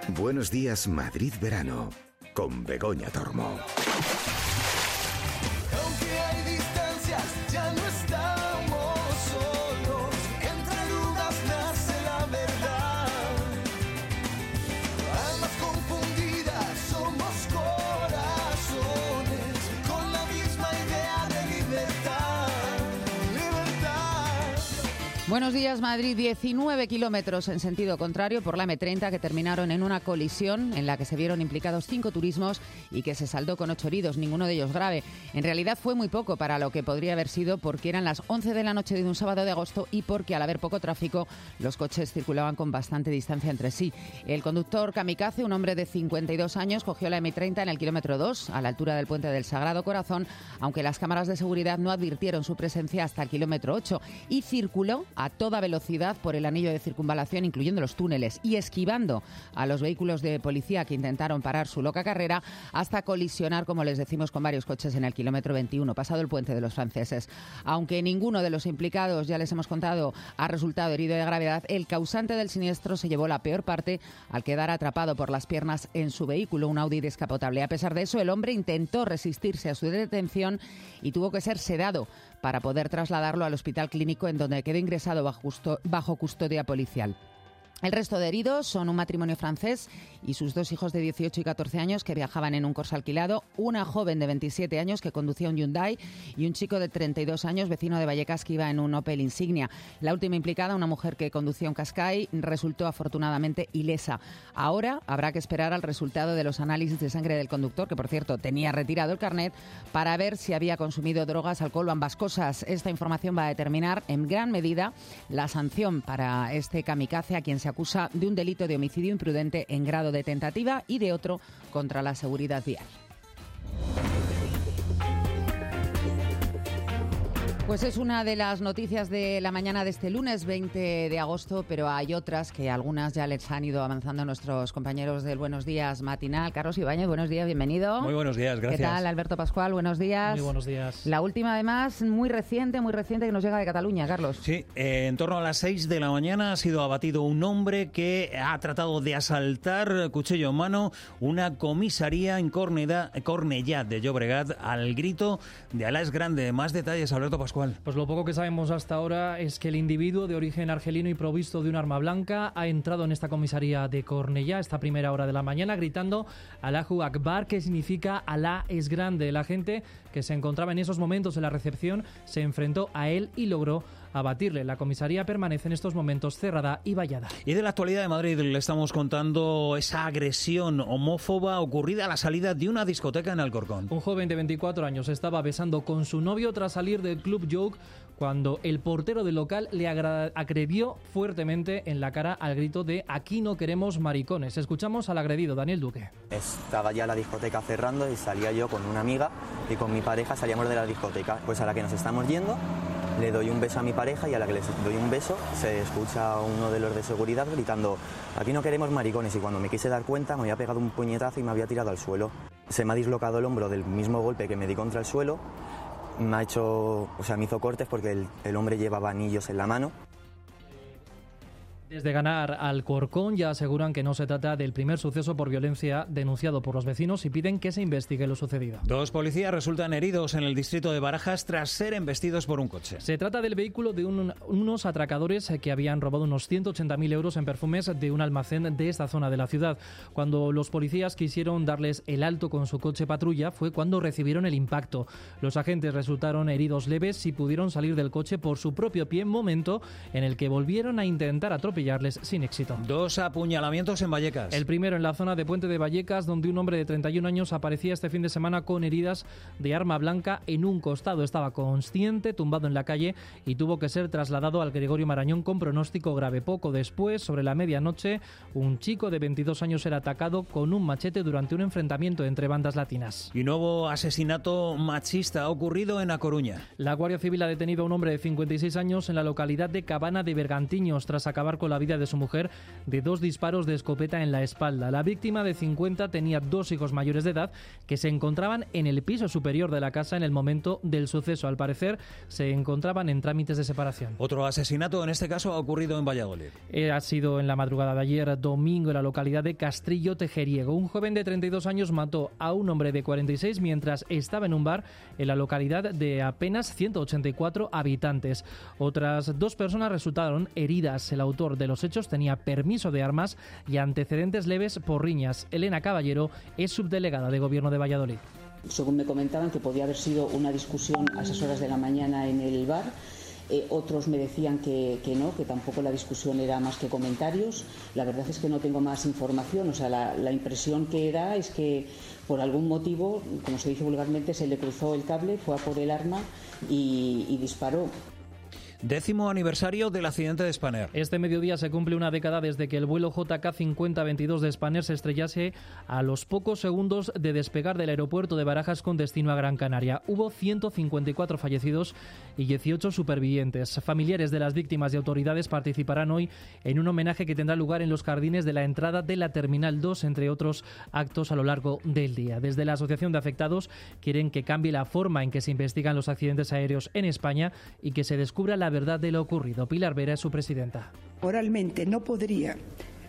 Buenos días, Madrid Verano, con Begoña Tormo. Aunque hay distancias, ya no estamos solos. Entre dudas nace la verdad. Almas confundidas, somos corazones con la misma idea de libertad. Libertad. Buenos días, Madrid. 19 kilómetros en sentido contrario por la M30 que terminaron en una colisión en la que se vieron implicados 5 turismos y que se saldó con 8 heridos, ninguno de ellos grave. En realidad fue muy poco para lo que podría haber sido, porque eran las 11 de la noche de un sábado de agosto y porque al haber poco tráfico los coches circulaban con bastante distancia entre sí. El conductor kamikaze, un hombre de 52 años, cogió la M30 en el kilómetro 2 a la altura del puente del Sagrado Corazón, aunque las cámaras de seguridad no advirtieron su presencia hasta el kilómetro 8, y circuló a toda velocidad por el anillo de circunvalación, incluyendo los túneles, y esquivando a los vehículos de policía que intentaron parar su loca carrera, hasta colisionar, como les decimos, con varios coches en el kilómetro 21, pasado el puente de los franceses. Aunque ninguno de los implicados, ya les hemos contado, ha resultado herido de gravedad, el causante del siniestro se llevó la peor parte al quedar atrapado por las piernas en su vehículo, un Audi descapotable. A pesar de eso, el hombre intentó resistirse a su detención y tuvo que ser sedado para poder trasladarlo al hospital clínico, en donde quedó ingresado bajo custodia policial. El resto de heridos son un matrimonio francés y sus 2 hijos de 18 y 14 años que viajaban en un Corsa alquilado, una joven de 27 años que conducía un Hyundai y un chico de 32 años, vecino de Vallecas, que iba en un Opel Insignia. La última implicada, una mujer que conducía un Qashqai, resultó afortunadamente ilesa. Ahora habrá que esperar al resultado de los análisis de sangre del conductor, que por cierto tenía retirado el carnet, para ver si había consumido drogas, alcohol o ambas cosas. Esta información va a determinar en gran medida la sanción para este kamikaze, a quien se acusa de un delito de homicidio imprudente en grado de tentativa y de otro contra la seguridad vial. Pues es una de las noticias de la mañana de este lunes 20 de agosto, pero hay otras que algunas ya les han ido avanzando nuestros compañeros del Buenos Días matinal. Carlos Ibáñez, buenos días, bienvenido. Muy buenos días, gracias. ¿Qué tal, Alberto Pascual? Buenos días. Muy buenos días. La última, además, muy reciente, que nos llega de Cataluña, Carlos. Sí, en torno a las 6 de la mañana ha sido abatido un hombre que ha tratado de asaltar, cuchillo en mano, una comisaría en Cornellà de Llobregat al grito de Alá es grande. Más detalles, Alberto Pascual. Pues lo poco que sabemos hasta ahora es que el individuo de origen argelino y provisto de un arma blanca ha entrado en esta comisaría de Cornellà a esta primera hora de la mañana gritando Allahu Akbar, que significa Alá es grande. La gente que se encontraba en esos momentos en la recepción se enfrentó a él y logró abatirle. La comisaría permanece en estos momentos cerrada y vallada. Y de la actualidad de Madrid le estamos contando esa agresión homófoba ocurrida a la salida de una discoteca en Alcorcón. Un joven de 24 años estaba besando con su novio tras salir del Club Joke cuando el portero del local le agredió fuertemente en la cara al grito de "aquí no queremos maricones". Escuchamos al agredido, Daniel Duque. Estaba ya la discoteca cerrando y salía yo con una amiga y con mi pareja salíamos de la discoteca. Pues a la que nos estamos yendo le doy un beso a mi pareja y a la que le doy un beso se escucha a uno de los de seguridad gritando "aquí no queremos maricones", y cuando me quise dar cuenta me había pegado un puñetazo y me había tirado al suelo. Se me ha dislocado el hombro del mismo golpe que me di contra el suelo. Me hizo cortes porque el hombre llevaba anillos en la mano. Desde Ganar Alcorcón ya aseguran que no se trata del primer suceso por violencia denunciado por los vecinos y piden que se investigue lo sucedido. 2 policías resultan heridos en el distrito de Barajas tras ser embestidos por un coche. Se trata del vehículo de unos atracadores que habían robado unos 180.000 euros en perfumes de un almacén de esta zona de la ciudad. Cuando los policías quisieron darles el alto con su coche patrulla fue cuando recibieron el impacto. Los agentes resultaron heridos leves y pudieron salir del coche por su propio pie, momento en el que volvieron a intentar atropellarles sin éxito. 2 apuñalamientos en Vallecas. El primero en la zona de Puente de Vallecas, donde un hombre de 31 años aparecía este fin de semana con heridas de arma blanca en un costado. Estaba consciente, tumbado en la calle y tuvo que ser trasladado al Gregorio Marañón con pronóstico grave. Poco después, sobre la medianoche, un chico de 22 años era atacado con un machete durante un enfrentamiento entre bandas latinas. Y nuevo asesinato machista ha ocurrido en A Coruña. La Guardia Civil ha detenido a un hombre de 56 años en la localidad de Cabana de Bergantiños tras acabar con con la vida de su mujer de 2 disparos de escopeta en la espalda. La víctima, de 50, tenía 2 hijos mayores de edad que se encontraban en el piso superior de la casa en el momento del suceso. Al parecer, se encontraban en trámites de separación. Otro asesinato, en este caso, ha ocurrido en Valladolid. Ha sido en la madrugada de ayer domingo en la localidad de Castrillo Tejeriego. Un joven de 32 años mató a un hombre de 46 mientras estaba en un bar en la localidad de apenas 184 habitantes. Otras 2 personas resultaron heridas. El autor de los hechos tenía permiso de armas y antecedentes leves por riñas. Elena Caballero es subdelegada de Gobierno de Valladolid. Según me comentaban, que podía haber sido una discusión a esas horas de la mañana en el bar. Otros me decían que no, que tampoco la discusión era más que comentarios. La verdad es que no tengo más información. O sea, la impresión que da es que por algún motivo, como se dice vulgarmente, se le cruzó el cable, fue a por el arma y disparó. 10º aniversario del accidente de Spanair. Este mediodía se cumple una década desde que el vuelo JK 5022 de Spanair se estrellase a los pocos segundos de despegar del aeropuerto de Barajas con destino a Gran Canaria. Hubo 154 fallecidos y 18 supervivientes. Familiares de las víctimas y autoridades participarán hoy en un homenaje que tendrá lugar en los jardines de la entrada de la Terminal 2, entre otros actos a lo largo del día. Desde la Asociación de Afectados quieren que cambie la forma en que se investigan los accidentes aéreos en España y que se descubra la verdad de lo ocurrido. Pilar Vera es su presidenta. Moralmente no podría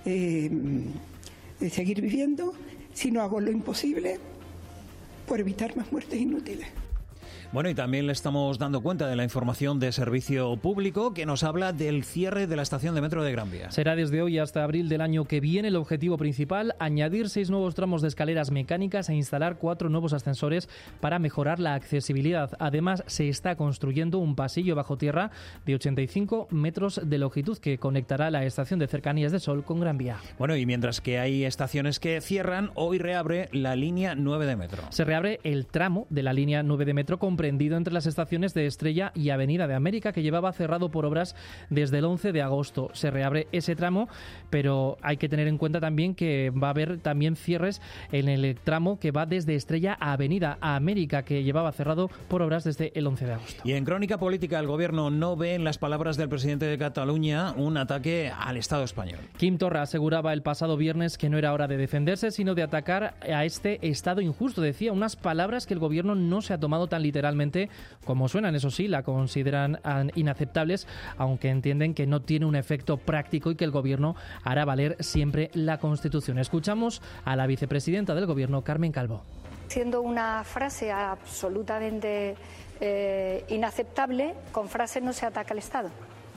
seguir viviendo si no hago lo imposible por evitar más muertes inútiles. Bueno, y también le estamos dando cuenta de la información de servicio público que nos habla del cierre de la estación de metro de Gran Vía. Será desde hoy hasta abril del año que viene. El objetivo principal, añadir 6 nuevos tramos de escaleras mecánicas e instalar 4 nuevos ascensores para mejorar la accesibilidad. Además, se está construyendo un pasillo bajo tierra de 85 metros de longitud que conectará la estación de Cercanías de Sol con Gran Vía. Bueno, y mientras que hay estaciones que cierran, hoy reabre la línea 9 de metro. Se reabre el tramo de la línea 9 de metro comprendido entre las estaciones de Estrella y Avenida de América, que llevaba cerrado por obras desde el 11 de agosto. Se reabre ese tramo, pero hay que tener en cuenta también que va a haber también cierres en el tramo que va desde Estrella a Avenida a América, que llevaba cerrado por obras desde el 11 de agosto. Y en crónica política, el Gobierno no ve en las palabras del presidente de Cataluña un ataque al Estado español. Quim Torra aseguraba el pasado viernes que no era hora de defenderse, sino de atacar a este Estado injusto. Decía unas palabras que el Gobierno no se ha tomado tan literalmente como suenan. Eso sí, la consideran inaceptables, aunque entienden que no tiene un efecto práctico y que el Gobierno hará valer siempre la Constitución. Escuchamos a la vicepresidenta del Gobierno, Carmen Calvo. Siendo una frase absolutamente inaceptable, con frases no se ataca al Estado.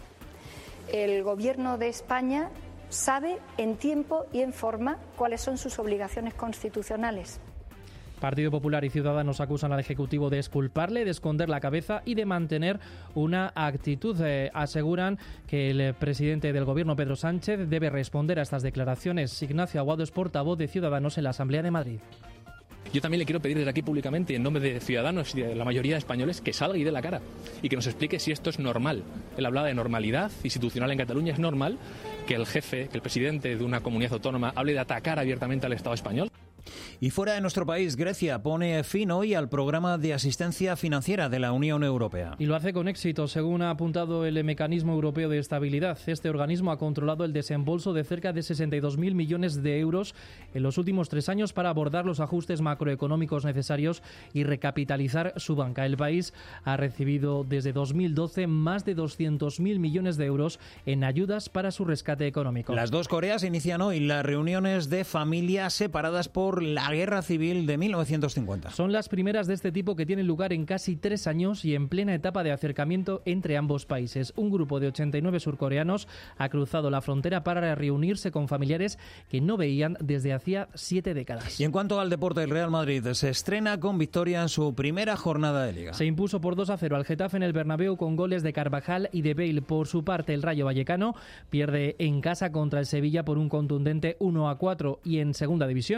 El Gobierno de España sabe en tiempo y en forma cuáles son sus obligaciones constitucionales. Partido Popular y Ciudadanos acusan al Ejecutivo de exculparle, de esconder la cabeza y de mantener una actitud. Aseguran que el presidente del Gobierno, Pedro Sánchez, debe responder a estas declaraciones. Ignacio Aguado es portavoz de Ciudadanos en la Asamblea de Madrid. Yo también le quiero pedir desde aquí públicamente, en nombre de Ciudadanos y de la mayoría de españoles, que salga y dé la cara y que nos explique si esto es normal. Él hablaba de normalidad institucional en Cataluña. ¿Es normal que el jefe, que el presidente de una comunidad autónoma hable de atacar abiertamente al Estado español? Y fuera de nuestro país, Grecia pone fin hoy al programa de asistencia financiera de la Unión Europea. Y lo hace con éxito, según ha apuntado el Mecanismo Europeo de Estabilidad. Este organismo ha controlado el desembolso de cerca de 62.000 millones de euros en los últimos 3 años para abordar los ajustes macroeconómicos necesarios y recapitalizar su banca. El país ha recibido desde 2012 más de 200.000 millones de euros en ayudas para su rescate económico. Las 2 Coreas inician hoy las reuniones de familias separadas por la Guerra Civil de 1950. Son las primeras de este tipo que tienen lugar en casi 3 años y en plena etapa de acercamiento entre ambos países. Un grupo de 89 surcoreanos ha cruzado la frontera para reunirse con familiares que no veían desde hacía 7 décadas. Y en cuanto al deporte, el Real Madrid se estrena con victoria en su primera jornada de Liga. Se impuso por 2-0 al Getafe en el Bernabéu con goles de Carvajal y de Bale. Por su parte, el Rayo Vallecano pierde en casa contra el Sevilla por un contundente 1-4. Y en segunda división, el Rayo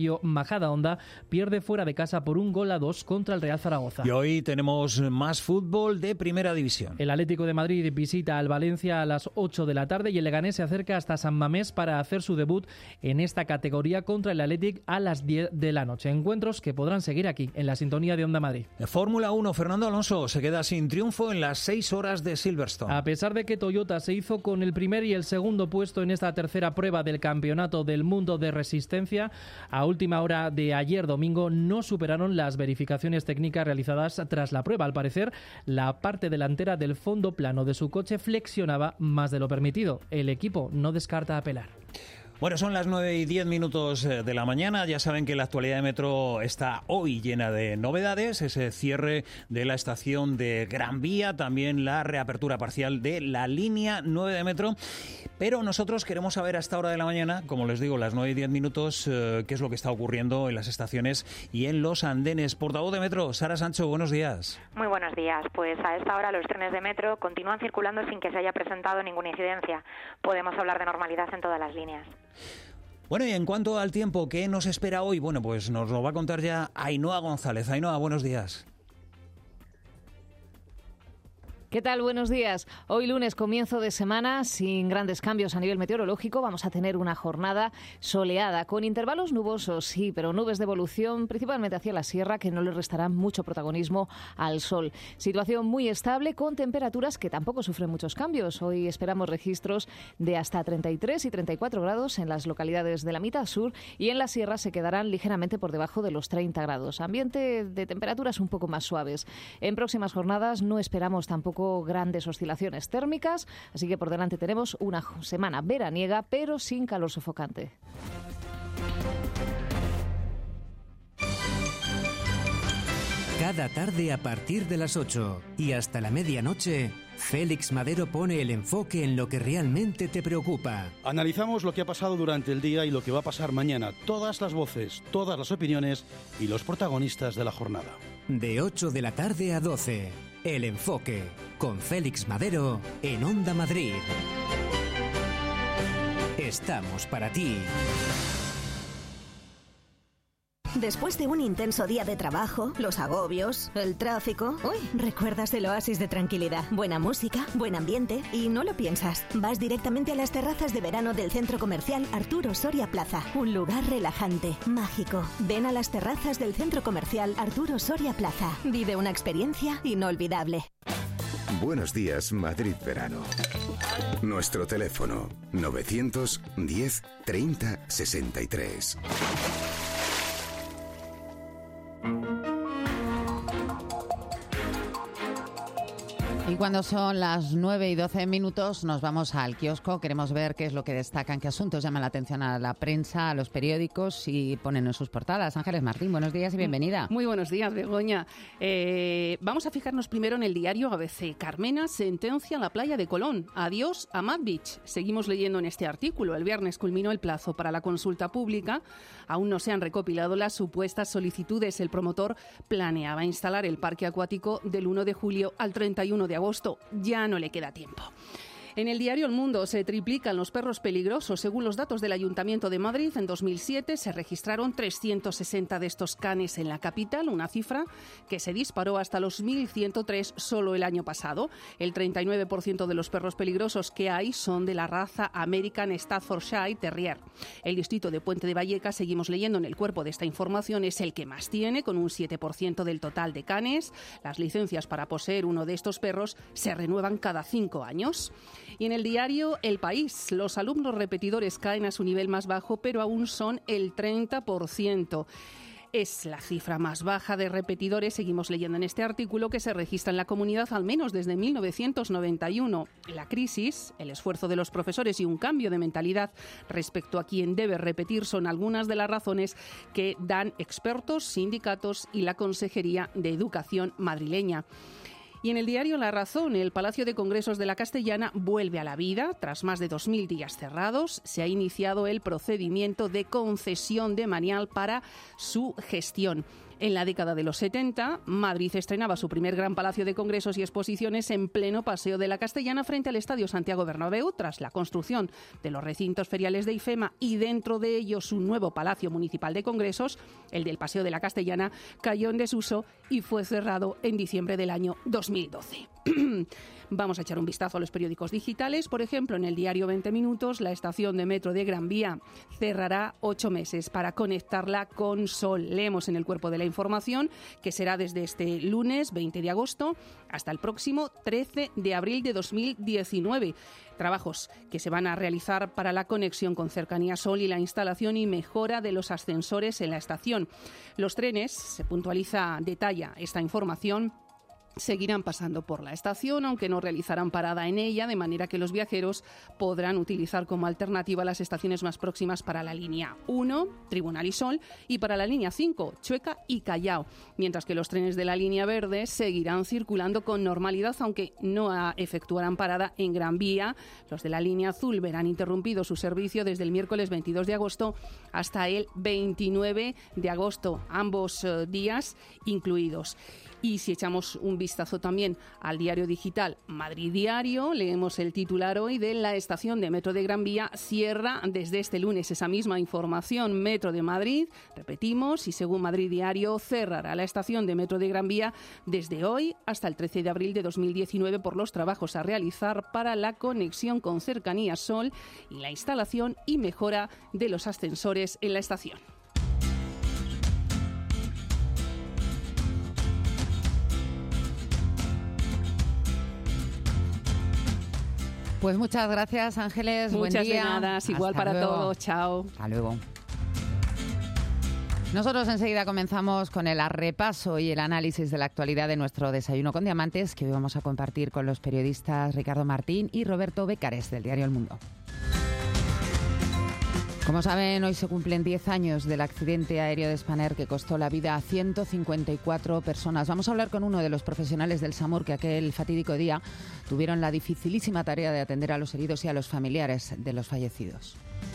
Deportivo Majadahonda pierde fuera de casa por 1-2 contra el Real Zaragoza. Y hoy tenemos más fútbol de Primera División. El Atlético de Madrid visita al Valencia a las 8 de la tarde y el Leganés se acerca hasta San Mamés para hacer su debut en esta categoría contra el Athletic a las 10 de la noche. Encuentros que podrán seguir aquí, en la sintonía de Onda Madrid. Fórmula 1, Fernando Alonso se queda sin triunfo en las 6 horas de Silverstone. A pesar de que Toyota se hizo con el primer y el segundo puesto en esta tercera prueba del Campeonato del Mundo de Resistencia, a última hora de ayer domingo no superaron las verificaciones técnicas realizadas tras la prueba. Al parecer, la parte delantera del fondo plano de su coche flexionaba más de lo permitido. El equipo no descarta apelar. Bueno, son las 9:10 de la mañana. Ya saben que la actualidad de Metro está hoy llena de novedades. Ese cierre de la estación de Gran Vía, también la reapertura parcial de la línea 9 de Metro. Pero nosotros queremos saber a esta hora de la mañana, como les digo, las 9:10, qué es lo que está ocurriendo en las estaciones y en los andenes. Portavoz de Metro, Sara Sancho, buenos días. Muy buenos días. Pues a esta hora los trenes de Metro continúan circulando sin que se haya presentado ninguna incidencia. Podemos hablar de normalidad en todas las líneas. Bueno, y en cuanto al tiempo, ¿qué nos espera hoy? Bueno, pues nos lo va a contar ya Ainhoa González. Ainhoa, buenos días. ¿Qué tal? Buenos días. Hoy lunes, comienzo de semana, sin grandes cambios a nivel meteorológico. Vamos a tener una jornada soleada, con intervalos nubosos, sí, pero nubes de evolución, principalmente hacia la sierra, que no le restarán mucho protagonismo al sol. Situación muy estable, con temperaturas que tampoco sufren muchos cambios. Hoy esperamos registros de hasta 33 y 34 grados en las localidades de la mitad sur, y en la sierra se quedarán ligeramente por debajo de los 30 grados. Ambiente de temperaturas un poco más suaves. En próximas jornadas no esperamos tampoco grandes oscilaciones térmicas, así que por delante tenemos una semana veraniega, pero sin calor sofocante. Cada tarde a partir de las 8 y hasta la medianoche, Félix Madero pone el enfoque en lo que realmente te preocupa. Analizamos lo que ha pasado durante el día y lo que va a pasar mañana. Todas las voces, todas las opiniones y los protagonistas de la jornada. De 8 de la tarde a 12, El Enfoque, con Félix Madero en Onda Madrid. Estamos para ti. Después de un intenso día de trabajo, los agobios, el tráfico, recuerdas el oasis de tranquilidad, buena música, buen ambiente y no lo piensas. Vas directamente a las terrazas de verano del Centro Comercial Arturo Soria Plaza. Un lugar relajante, mágico. Ven a las terrazas del Centro Comercial Arturo Soria Plaza. Vive una experiencia inolvidable. Buenos días, Madrid Verano. Nuestro teléfono 910 30 63. Y cuando son las 9:12 nos vamos al kiosco. Queremos ver qué es lo que destacan, qué asuntos llaman la atención a la prensa, a los periódicos y ponen en sus portadas. Ángeles Martín, buenos días y bienvenida. Muy buenos días, Begoña. Vamos a fijarnos primero en el diario ABC. Carmena sentencia a la playa de Colón. Adiós a Mad Beach. Seguimos leyendo en este artículo. El viernes culminó el plazo para la consulta pública. Aún no se han recopilado las supuestas solicitudes. El promotor planeaba instalar el parque acuático del 1 de julio al 31 de agosto. Ya no le queda tiempo. En el diario El Mundo se triplican los perros peligrosos. Según los datos del Ayuntamiento de Madrid, en 2007 se registraron 360 de estos canes en la capital, una cifra que se disparó hasta los 1.103 solo el año pasado. El 39% de los perros peligrosos que hay son de la raza American Staffordshire Terrier. El distrito de Puente de Vallecas, seguimos leyendo en el cuerpo de esta información, es el que más tiene, con un 7% del total de canes. Las licencias para poseer uno de estos perros se renuevan cada 5 años. Y en el diario El País, los alumnos repetidores caen a su nivel más bajo, pero aún son el 30%. Es la cifra más baja de repetidores, seguimos leyendo en este artículo, que se registra en la comunidad al menos desde 1991. La crisis, el esfuerzo de los profesores y un cambio de mentalidad respecto a quién debe repetir son algunas de las razones que dan expertos, sindicatos y la Consejería de Educación madrileña. Y en el diario La Razón, el Palacio de Congresos de la Castellana vuelve a la vida. Tras más de 2.000 días cerrados, se ha iniciado el procedimiento de concesión de manial para su gestión. En la década de los 70, Madrid estrenaba su primer gran palacio de congresos y exposiciones en pleno Paseo de la Castellana frente al Estadio Santiago Bernabéu, tras la construcción de los recintos feriales de IFEMA y dentro de ellos su nuevo Palacio Municipal de Congresos. El del Paseo de la Castellana cayó en desuso y fue cerrado en diciembre del año 2012. Vamos a echar un vistazo a los periódicos digitales. Por ejemplo, en el diario 20 Minutos, la estación de metro de Gran Vía cerrará 8 meses para conectarla con Sol. Leemos en el cuerpo de la información que será desde este lunes 20 de agosto hasta el próximo 13 de abril de 2019. Trabajos que se van a realizar para la conexión con Cercanía Sol y la instalación y mejora de los ascensores en la estación. Los trenes, se detalla esta información, seguirán pasando por la estación, aunque no realizarán parada en ella, de manera que los viajeros podrán utilizar como alternativa las estaciones más próximas para la línea 1, Tribunal y Sol, y para la línea 5, Chueca y Callao, mientras que los trenes de la línea verde seguirán circulando con normalidad, aunque no efectuarán parada en Gran Vía. Los de la línea azul verán interrumpido su servicio desde el miércoles 22 de agosto hasta el 29 de agosto, ambos días incluidos. Y si echamos un vistazo también al diario digital Madrid Diario, leemos el titular hoy de la estación de metro de Gran Vía cierra desde este lunes. Esa misma información, Metro de Madrid, repetimos, y según Madrid Diario, cerrará la estación de metro de Gran Vía desde hoy hasta el 13 de abril de 2019 por los trabajos a realizar para la conexión con Cercanía Sol y la instalación y mejora de los ascensores en la estación. Pues muchas gracias, Ángeles. Muchas buen día. de nada, igual Hasta para luego. todos. Chao. Hasta luego. Nosotros enseguida comenzamos con el repaso y el análisis de la actualidad de nuestro Desayuno con Diamantes, que hoy vamos a compartir con los periodistas Ricardo Martín y Roberto Becares, del diario El Mundo. Como saben, hoy se cumplen 10 años del accidente aéreo de Spanair que costó la vida a 154 personas. Vamos a hablar con uno de los profesionales del SAMUR que aquel fatídico día tuvieron la dificilísima tarea de atender a los heridos y a los familiares de los fallecidos.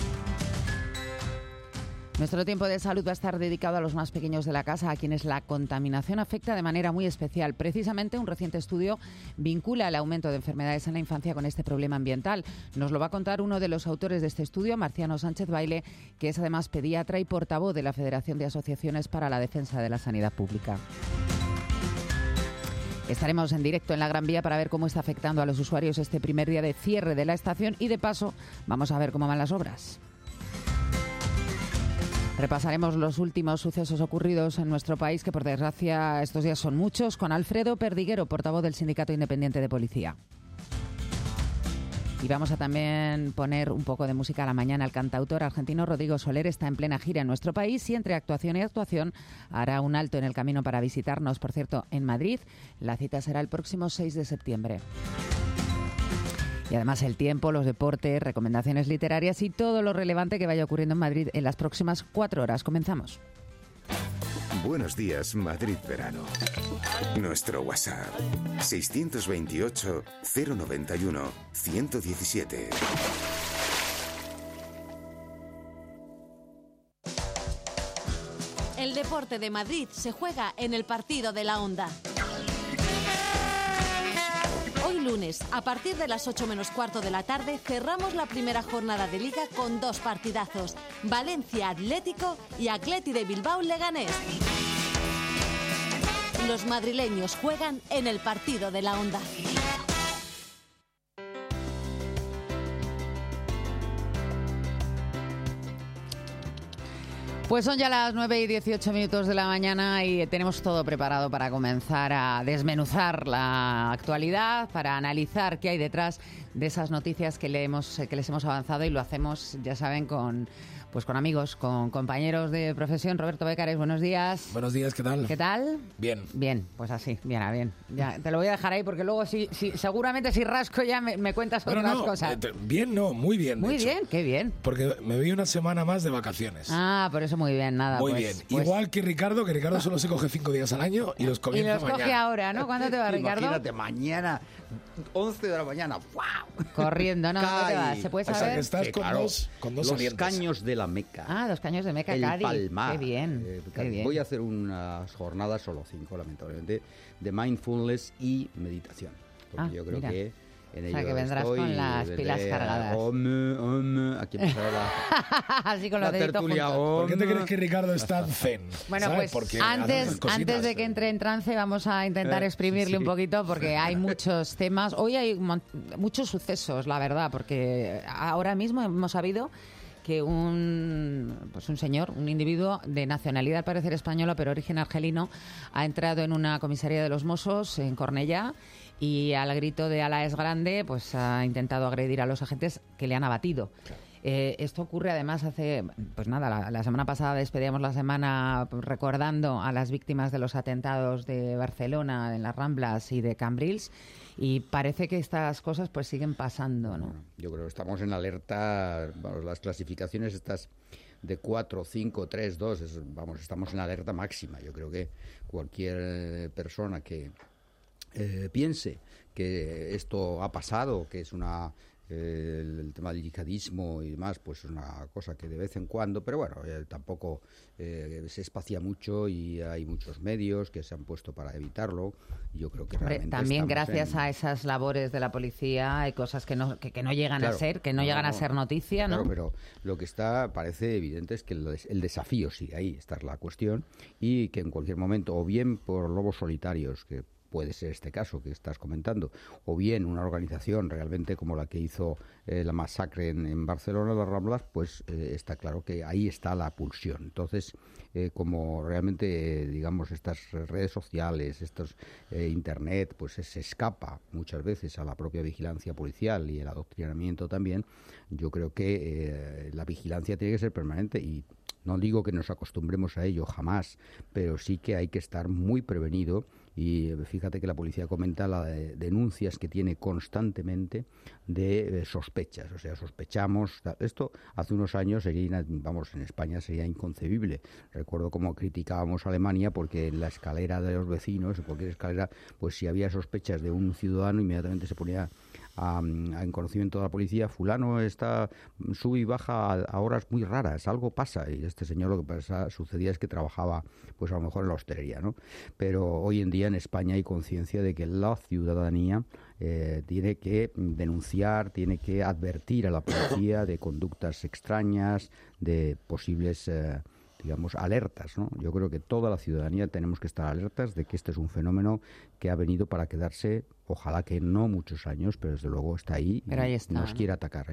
Nuestro tiempo de salud va a estar dedicado a los más pequeños de la casa, a quienes la contaminación afecta de manera muy especial. Precisamente, un reciente estudio vincula el aumento de enfermedades en la infancia con este problema ambiental. Nos lo va a contar uno de los autores de este estudio, Marciano Sánchez Baile, que es además pediatra y portavoz de la Federación de Asociaciones para la Defensa de la Sanidad Pública. Estaremos en directo en la Gran Vía para ver cómo está afectando a los usuarios este primer día de cierre de la estación y, de paso, vamos a ver cómo van las obras. Repasaremos los últimos sucesos ocurridos en nuestro país, que por desgracia estos días son muchos, con Alfredo Perdiguero, portavoz del Sindicato Independiente de Policía. Y vamos a también poner un poco de música a la mañana. El cantautor argentino Rodrigo Soler está en plena gira en nuestro país y entre actuación y actuación hará un alto en el camino para visitarnos. Por cierto, en Madrid, la cita será el próximo 6 de septiembre. Y además el tiempo, los deportes, recomendaciones literarias y todo lo relevante que vaya ocurriendo en Madrid en las próximas 4 horas. Comenzamos. Buenos días, Madrid Verano. Nuestro WhatsApp, 628 091 117. El deporte de Madrid se juega en el partido de la Onda. Hoy lunes, a partir de las 8 menos cuarto de la tarde, cerramos la primera jornada de Liga con 2 partidazos. Valencia Atlético y Atleti de Bilbao Leganés. Los madrileños juegan en el partido de la Onda. Pues son ya las 9 y 18 minutos de la mañana y tenemos todo preparado para comenzar a desmenuzar la actualidad, para analizar qué hay detrás de esas noticias que les hemos avanzado, y lo hacemos, ya saben, con amigos, con compañeros de profesión. Roberto Becares, buenos días. Buenos días, ¿qué tal? ¿Qué tal? Bien. Bien, pues así, bien. Ya, te lo voy a dejar ahí porque luego seguramente si rasco ya me cuentas otras cosas. Bien, no, muy bien. Muy bien, qué bien. Porque me voy una semana más de vacaciones. Ah, por eso sé muy bien nada. Muy pues, bien. Igual que Ricardo solo se coge 5 días al año y los comienza y los coge mañana. ahora, ¿no? ¿Cuándo te va, Ricardo? Imagínate, mañana, 11 de la mañana, ¡wow! Corriendo, ¿no? ¿Dónde te vas? ¿Se puede saber? O sea, que estás con claro, dos los alientos. caños de la Meca. Ah, los caños de Meca, el Cádiz. Palmar. Qué bien, qué bien. Voy a hacer unas jornadas, solo 5 lamentablemente, de mindfulness y meditación. Porque yo creo mira. que en O sea, ello que vendrás estoy, con las pilas cargadas. Aquí empezará Así con la los deditos tertulia. juntos. ¿Por qué te crees que Ricardo está zen? Bueno, ¿sabes? pues Porque antes de que entre en trance vamos a intentar exprimirle un poquito porque hay muchos temas. Hoy hay muchos sucesos, la verdad, porque ahora mismo hemos sabido que un señor, un individuo de nacionalidad al parecer española pero origen argelino, ha entrado en una comisaría de los Mossos en Cornellá y al grito de Alá es grande, pues ha intentado agredir a los agentes que le han abatido. Esto ocurre además la semana pasada despedíamos la semana recordando a las víctimas de los atentados de Barcelona, en las Ramblas y de Cambrils, y parece que estas cosas pues siguen pasando, ¿no? Yo creo que estamos en alerta, las clasificaciones estas de 4, 5, 3, 2, estamos en alerta máxima. Yo creo que cualquier persona que piense que esto ha pasado, que es el tema del yihadismo y demás, pues es una cosa que de vez en cuando, pero bueno, tampoco se espacia mucho y hay muchos medios que se han puesto para evitarlo. Yo creo que realmente también gracias a esas labores de la policía hay cosas que no llegan a ser, llegan a ser noticia, ¿no? Claro, pero lo que parece evidente es que el desafío sigue ahí, esta es la cuestión, y que en cualquier momento, o bien por lobos solitarios, que puede ser este caso que estás comentando, o bien una organización realmente como la que hizo la masacre en Barcelona, las Ramblas, pues está claro que ahí está la pulsión. Entonces, como realmente, digamos, estas redes sociales, Internet, pues se escapa muchas veces a la propia vigilancia policial y el adoctrinamiento también, yo creo que la vigilancia tiene que ser permanente y no digo que nos acostumbremos a ello, jamás, pero sí que hay que estar muy prevenido. Y fíjate que la policía comenta las denuncias que tiene constantemente de sospechas. O sea, sospechamos. Esto hace unos años en España sería inconcebible. Recuerdo cómo criticábamos a Alemania porque en la escalera de los vecinos, en cualquier escalera, pues si había sospechas de un ciudadano, inmediatamente se ponía en conocimiento de la policía, fulano sube y baja a horas muy raras, algo pasa, y este señor lo que sucedía es que trabajaba pues a lo mejor en la hostelería, ¿no? Pero hoy en día en España hay conciencia de que la ciudadanía tiene que denunciar, tiene que advertir a la policía de conductas extrañas, de posibles digamos, alertas, ¿no? Yo creo que toda la ciudadanía tenemos que estar alertas de que este es un fenómeno que ha venido para quedarse, ojalá que no muchos años, pero desde luego está ahí y nos quiere atacar.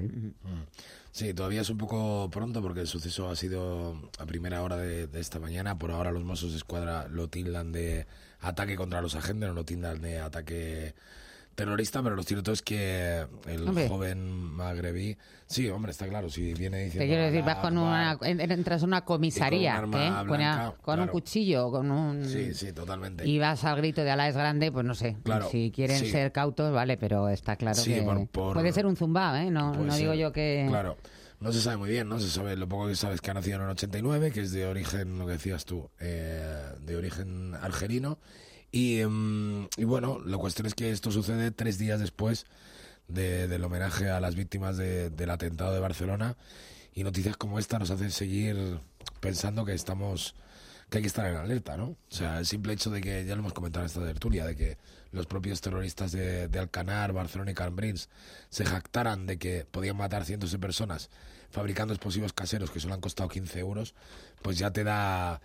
Sí, todavía es un poco pronto porque el suceso ha sido a primera hora de esta mañana. Por ahora los Mossos de Escuadra lo tildan de ataque contra los agentes, no lo tildan de ataque terrorista, pero lo cierto es que el joven magrebí, sí, hombre, está claro, si viene diciendo... Te quiero decir, vas entras en una comisaría, con un arma blanca, con un cuchillo, con un... Sí, totalmente. Y vas al grito de Alá es grande, pues no sé, claro, si quieren ser cautos, vale, pero está claro que puede ser un zumbá, ¿eh? No digo yo que... Claro. No se sabe muy bien, ¿no? Se sabe, lo poco que sabes que ha nacido en el 89, que es de origen, lo que decías tú, de origen argelino. Y bueno, la cuestión es que esto sucede 3 días después del homenaje a las víctimas del atentado de Barcelona, y noticias como esta nos hacen seguir pensando que hay que estar en alerta, ¿no? O sea, el simple hecho de que, ya lo hemos comentado en esta tertulia, de que los propios terroristas de Alcanar, Barcelona y Cambrils se jactaran de que podían matar cientos de personas fabricando explosivos caseros que solo han costado 15 euros, pues ya te da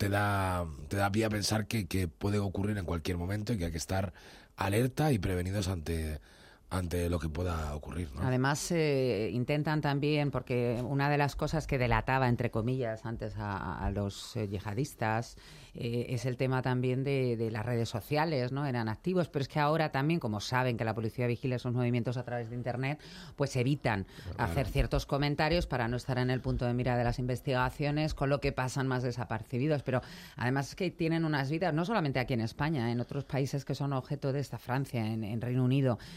pie a pensar que puede ocurrir en cualquier momento y que hay que estar alerta y prevenidos ante lo que pueda ocurrir, ¿no? Además, intentan también, porque una de las cosas que delataba, entre comillas, antes a los yihadistas, es el tema también de las redes sociales, ¿no? Eran activos, pero es que ahora también, como saben que la policía vigila esos movimientos a través de Internet, pues evitan hacer ciertos comentarios para no estar en el punto de mira de las investigaciones, con lo que pasan más desapercibidos. Pero además es que tienen unas vidas, no solamente aquí en España, en otros países que son objeto de esta, Francia, en Reino Unido, en países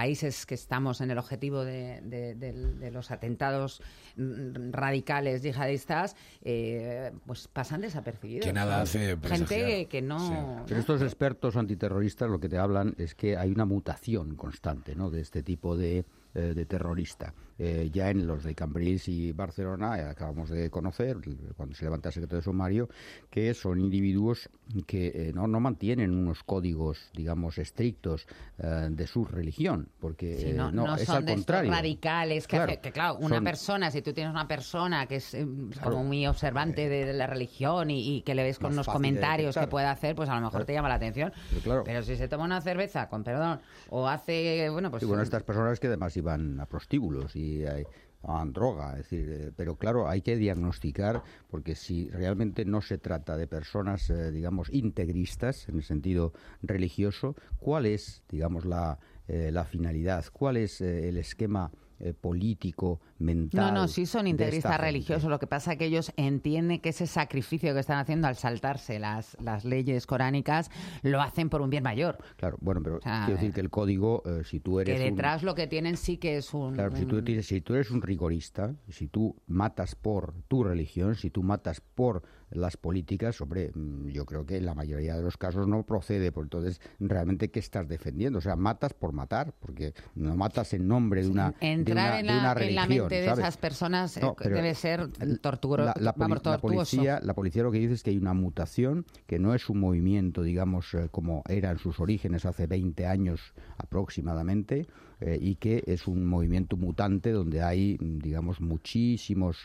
países que estamos en el objetivo de los atentados radicales yihadistas, pues pasan desapercibidos. Que nada hace gente que no... Sí. Pero estos expertos antiterroristas lo que te hablan es que hay una mutación constante, ¿no?, de este tipo de terrorista. Ya en los de Cambrils y Barcelona acabamos de conocer, cuando se levanta el secreto de sumario, que son individuos que no mantienen unos códigos, digamos, estrictos de su religión, porque sí, no es son al de contrario. Radicales, claro, una persona, si tú tienes una persona que es como muy observante de la religión y que le ves con unos comentarios que puede hacer, pues a lo mejor te llama la atención. Pero si se toma una cerveza, con perdón, o hace, pues... Y bueno, estas personas que además iban a prostíbulos y a droga, es decir, pero claro, hay que diagnosticar, porque si realmente no se trata de personas, digamos, integristas en el sentido religioso, ¿cuál es, digamos, la finalidad? ¿Cuál es el esquema político, mental? No, sí son integristas religiosos. Lo que pasa es que ellos entienden que ese sacrificio que están haciendo al saltarse las leyes coránicas lo hacen por un bien mayor. Claro, bueno, pero quiero decir que el código, si tú eres que detrás lo que tienen sí que es un... Claro, si tú eres un rigorista, si tú matas por tu religión, si tú matas por las políticas, hombre, yo creo que en la mayoría de los casos no procede, porque entonces realmente ¿qué estás defendiendo? O sea, matas por matar, porque no matas en nombre de una entrar de una religión, en la mente de ¿sabes? esas personas debe ser tortuoso. La policía lo que dice es que hay una mutación, que no es un movimiento, digamos, como era en sus orígenes hace 20 años aproximadamente, y que es un movimiento mutante donde hay, digamos, muchísimos,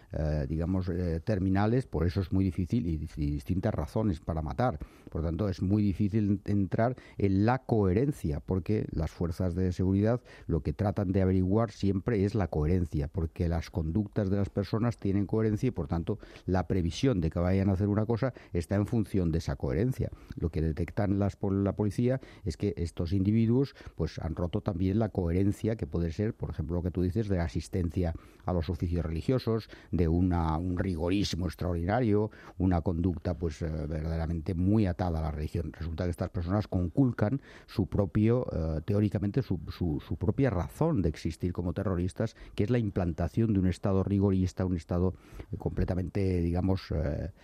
terminales, por eso es muy difícil y distintas razones para matar. Por tanto, es muy difícil entrar en la coherencia, porque las fuerzas de seguridad lo que tratan de averiguar siempre es la coherencia, porque las conductas de las personas tienen coherencia y, por tanto, la previsión de que vayan a hacer una cosa está en función de esa coherencia. Lo que detectan la policía es que estos individuos pues han roto también la coherencia que puede ser, por ejemplo, lo que tú dices de la asistencia a los oficios religiosos, de un rigorismo extraordinario, una conducta pues verdaderamente muy atada a la religión. Resulta que estas personas conculcan su propio, teóricamente, su propia razón de existir como terroristas, que es la implantación de un Estado rigorista, un Estado completamente, digamos,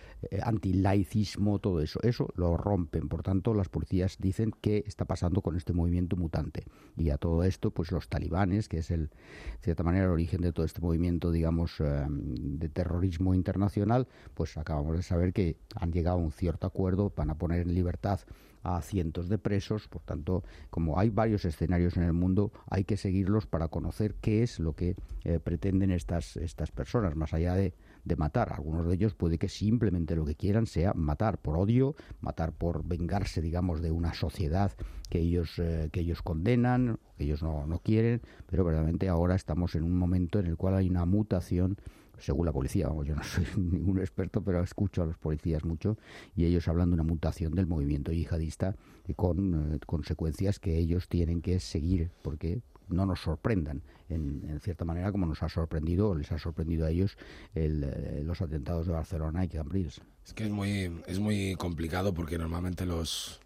antilaicismo, todo eso. Eso lo rompen. Por tanto, las policías dicen qué está pasando con este movimiento mutante. Y a todo esto, pues los talibanes, que es de cierta manera el origen de todo este movimiento, digamos, de terrorismo internacional, pues acabamos de saber que han llegado a un cierto acuerdo, van a poner en libertad a cientos de presos. Por tanto, como hay varios escenarios en el mundo, hay que seguirlos para conocer qué es lo que pretenden estas personas, más allá de matar. Algunos de ellos puede que simplemente lo que quieran sea matar por odio, matar por vengarse, digamos, de una sociedad que ellos condenan, que ellos no quieren, pero verdaderamente ahora estamos en un momento en el cual hay una mutación, según la policía. Vamos, yo no soy ningún experto, pero escucho a los policías mucho y ellos hablan de una mutación del movimiento yihadista con consecuencias que ellos tienen que seguir, porque no nos sorprendan en cierta manera como les ha sorprendido a ellos los atentados de Barcelona y Cambrils. Es que es muy complicado, porque normalmente los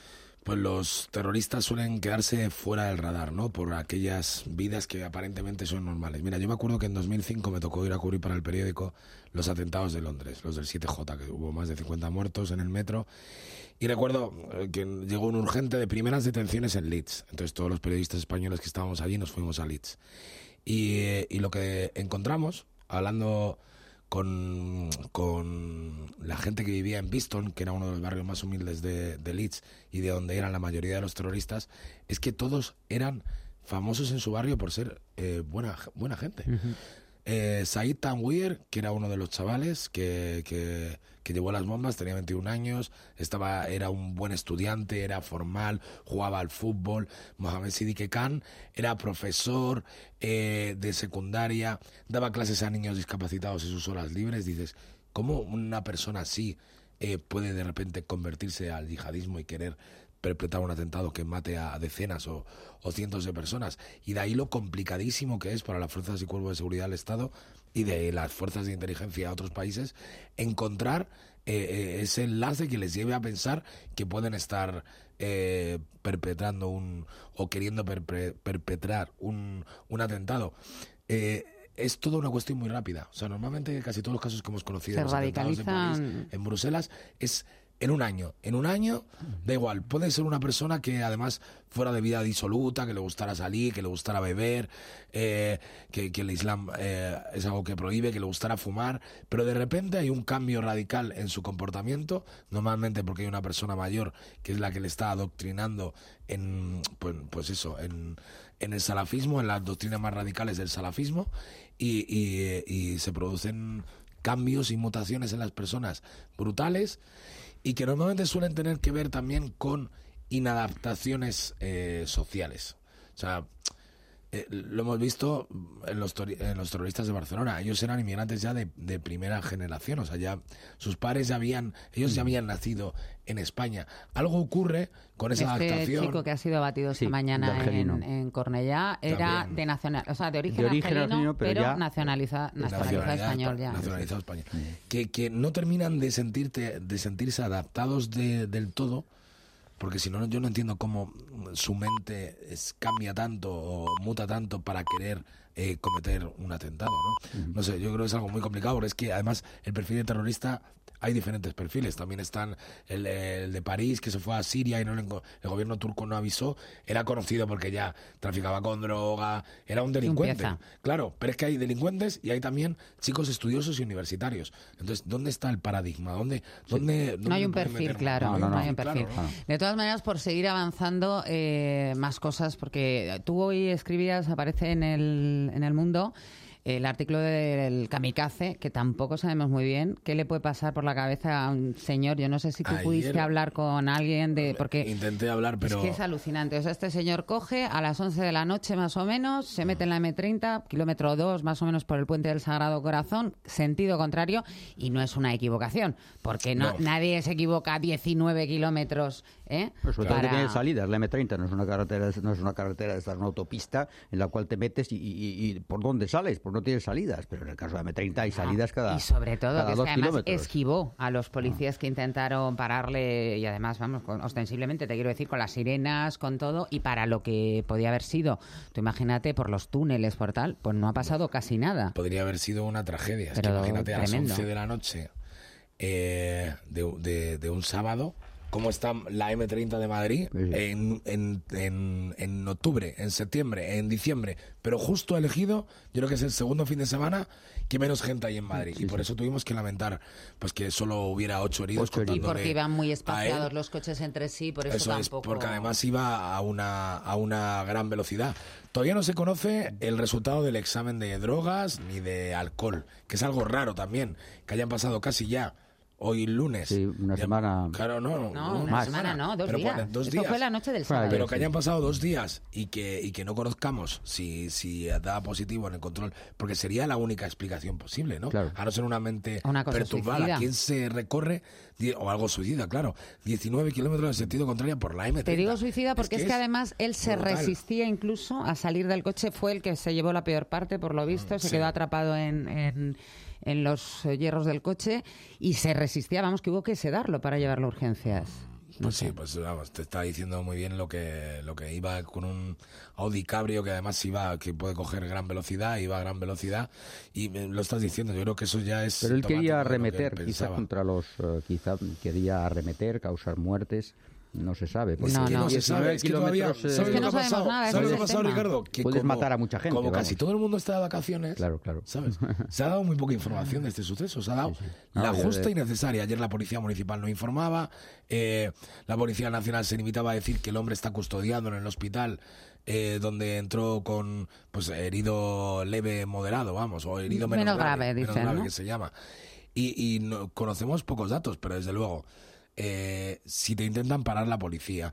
terroristas suelen quedarse fuera del radar, ¿no? Por aquellas vidas que aparentemente son normales. Mira, yo me acuerdo que en 2005 me tocó ir a cubrir para el periódico los atentados de Londres, los del 7J, que hubo más de 50 muertos en el metro. Y recuerdo que llegó un urgente de primeras detenciones en Leeds. Entonces todos los periodistas españoles que estábamos allí nos fuimos a Leeds. Y lo que encontramos, hablando con la gente que vivía en Beeston, que era uno de los barrios más humildes de Leeds y de donde eran la mayoría de los terroristas, es que todos eran famosos en su barrio por ser buena gente. Said Tanweer, que era uno de los chavales que llevó las bombas, tenía 21 años, era un buen estudiante, era formal, jugaba al fútbol. Mohamed Siddique Khan era profesor de secundaria, daba clases a niños discapacitados en sus horas libres. Dices, ¿cómo una persona así puede de repente convertirse al yihadismo y querer perpetrar un atentado que mate a decenas o cientos de personas. Y de ahí lo complicadísimo que es para las fuerzas y cuerpos de seguridad del Estado y de las fuerzas de inteligencia de otros países encontrar ese enlace que les lleve a pensar que pueden estar perpetrando o queriendo perpetrar un atentado. Es toda una cuestión muy rápida. O sea, normalmente casi todos los casos que hemos conocido Se de los atentados radicalizan. de París, en Bruselas, es en un año. En un año, da igual, puede ser una persona que además fuera de vida disoluta, que le gustara salir, que le gustara beber, que el Islam es algo que prohíbe, que le gustara fumar, pero de repente hay un cambio radical en su comportamiento, normalmente porque hay una persona mayor que es la que le está adoctrinando en el salafismo, en las doctrinas más radicales del salafismo, y se producen cambios y mutaciones en las personas brutales y que normalmente suelen tener que ver también con inadaptaciones sociales. O sea, lo hemos visto en los terroristas de Barcelona. Ellos eran inmigrantes ya de primera generación, o sea, ya sus padres ya habían nacido en España. Algo ocurre con esa adaptación. Este chico que ha sido abatido esta mañana en Cornellá era de origen argelino, pero nacionalizado español ya. Nacionalizado español. Que no terminan de sentirse adaptados del todo. Porque si no, yo no entiendo cómo su mente cambia tanto o muta tanto para querer cometer un atentado, ¿no? No sé, yo creo que es algo muy complicado, porque es que además el perfil de terrorista, hay diferentes perfiles. También están el de París, que se fue a Siria y el gobierno turco no avisó. Era conocido porque ya traficaba con droga, era un delincuente. Claro, pero es que hay delincuentes y hay también chicos estudiosos y universitarios. Entonces, ¿dónde está el paradigma? ¿Dónde no hay un perfil, claro. No hay un perfil. Claro. De todas maneras, por seguir avanzando, más cosas, porque tú hoy escribías, aparece en el Mundo, el artículo del kamikaze, que tampoco sabemos muy bien qué le puede pasar por la cabeza a un señor. Yo no sé si tú pudiste hablar con alguien porque intenté hablar, pero es que es alucinante. O sea, este señor coge a las 11 de la noche más o menos, se mete en la M30, kilómetro 2 más o menos por el puente del Sagrado Corazón, sentido contrario, y no es una equivocación, porque nadie se equivoca a 19 kilómetros. Sobre todo que tiene salidas. La M30 no es una carretera, es una autopista en la cual te metes y por dónde sales, no tiene salidas, pero en el caso de la M30 hay salidas cada 2 kilómetros. Y sobre todo, que es que además esquivó a los policías que intentaron pararle, y además, ostensiblemente, te quiero decir, con las sirenas, con todo, y para lo que podía haber sido, tú imagínate, por los túneles, por tal, pues no ha pasado casi nada. Podría haber sido una tragedia. Es pero que imagínate tremendo. A las 11 de la noche de un sábado, cómo está la M30 de Madrid en octubre, en septiembre, en diciembre, pero justo elegido, yo creo que es el segundo fin de semana que menos gente hay en Madrid, y por eso tuvimos que lamentar pues que solo hubiera 8 heridos. Y porque iban muy espaciados los coches entre sí, por eso tampoco. Es porque además iba a una gran velocidad. Todavía no se conoce el resultado del examen de drogas ni de alcohol, que es algo raro también, que hayan pasado casi ya hoy lunes. Sí, una semana. Claro, no, una semana no, 2 días. Bueno, 2 Esto días. fue la noche del sábado. Pero que hayan pasado 2 días y que no conozcamos si da positivo en el control, porque sería la única explicación posible, ¿no? Claro. A no ser una mente cosa perturbada. suicida. ¿Quién se recorre? O algo suicida, claro. 19 kilómetros en sentido contrario por la M30. Te digo suicida porque es que además él se resistía incluso a salir del coche. Fue el que se llevó la peor parte, por lo visto. Se quedó atrapado en los hierros del coche y se resistía, que hubo que sedarlo para llevarlo a urgencias. Sí, pues vamos, te está diciendo muy bien lo que iba con un Audi Cabrio que además que puede coger gran velocidad, iba a gran velocidad, y lo estás diciendo, yo creo que eso ya es. Pero él quería arremeter, quizá contra quizá quería arremeter, causar muertes. No se sabe. No se sabe. Es que todavía. ¿Sabes lo que ha pasado? Nada, ¿Sabes lo que ha pasado, Ricardo? Que puedes matar a mucha gente. Como casi todo el mundo está de vacaciones. Claro. ¿Sabes? Se ha dado muy poca información de este suceso. Se ha dado la justa y necesaria. Ayer la Policía Municipal no informaba. La Policía Nacional se limitaba a decir que el hombre está custodiado en el hospital. Donde entró con herido leve moderado, o herido menos grave, dicen, menos grave, ¿no? que se llama. Y conocemos pocos datos, pero desde luego. Si te intentan parar la policía,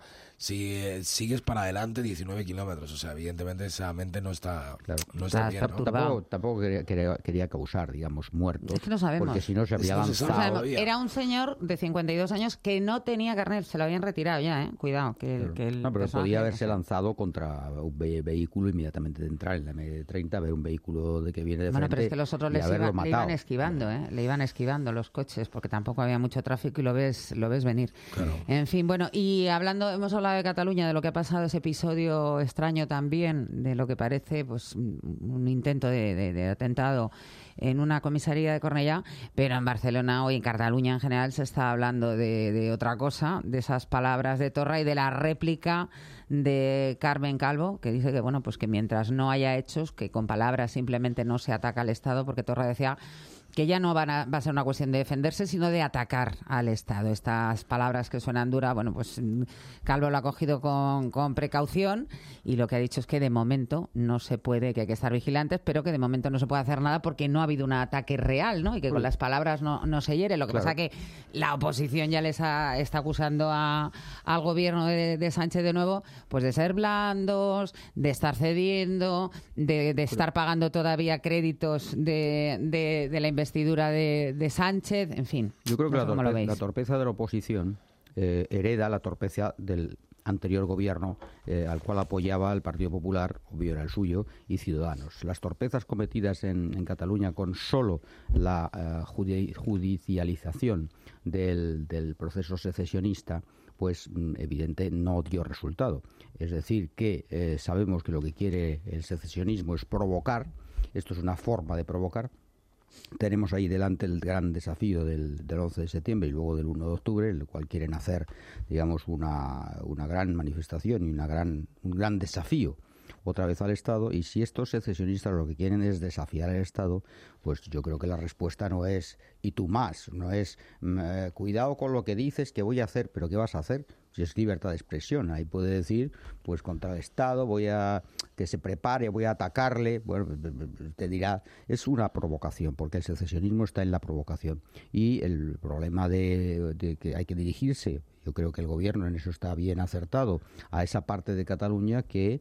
Si sigues para adelante 19 kilómetros, o sea, evidentemente esa mente no está, no está bien, ¿no? Tampoco quería causar, digamos, muertos. Es que no sabemos. Porque si no se habría lanzado. Era un señor de 52 años que no tenía carnet, se lo habían retirado ya, Cuidado. Pero podía haberse lanzado contra un vehículo inmediatamente de entrar en la M30, ver un vehículo de que viene de frente. Bueno, pero es que los otros le iban esquivando, le iban esquivando los coches, porque tampoco había mucho tráfico y lo ves venir. Claro. En fin, bueno, y hemos hablado de Cataluña, de lo que ha pasado, ese episodio extraño también, de lo que parece pues un intento de atentado en una comisaría de Cornellá, pero en Barcelona o en Cataluña en general se está hablando de otra cosa, de esas palabras de Torra y de la réplica de Carmen Calvo, que dice que bueno, pues que mientras no haya hechos, que con palabras simplemente no se ataca al Estado, porque Torra decía que ya no va a ser una cuestión de defenderse, sino de atacar al Estado. Estas palabras que suenan duras, bueno, pues Calvo lo ha cogido con precaución y lo que ha dicho es que de momento no se puede, que hay que estar vigilantes, pero que de momento no se puede hacer nada porque no ha habido un ataque real, ¿no? Y que con las palabras no se hiere. Lo que pasa que la oposición ya está acusando al gobierno de Sánchez de nuevo, pues de ser blandos, de estar cediendo, de estar pagando todavía créditos de la investigación de Sánchez, en fin. Yo creo que la torpeza de la oposición hereda la torpeza del anterior gobierno al cual apoyaba el Partido Popular, obvio era el suyo, y Ciudadanos. Las torpezas cometidas en Cataluña con solo la judicialización del proceso secesionista, pues evidente no dio resultado. Es decir, que sabemos que lo que quiere el secesionismo es provocar, esto es una forma de provocar. Tenemos ahí delante el gran desafío del 11 de septiembre y luego del 1 de octubre, en el cual quieren hacer, digamos, una gran manifestación y un gran desafío otra vez al Estado. Y si estos secesionistas lo que quieren es desafiar al Estado, pues yo creo que la respuesta no es "y tú más", no es "cuidado con lo que dices, que voy a hacer", pero ¿qué vas a hacer? Si es libertad de expresión, ahí puede decir, pues contra el Estado voy a que se prepare, voy a atacarle. Bueno, te dirá, es una provocación, porque el secesionismo está en la provocación. Y el problema de que hay que dirigirse, yo creo que el gobierno en eso está bien acertado, a esa parte de Cataluña que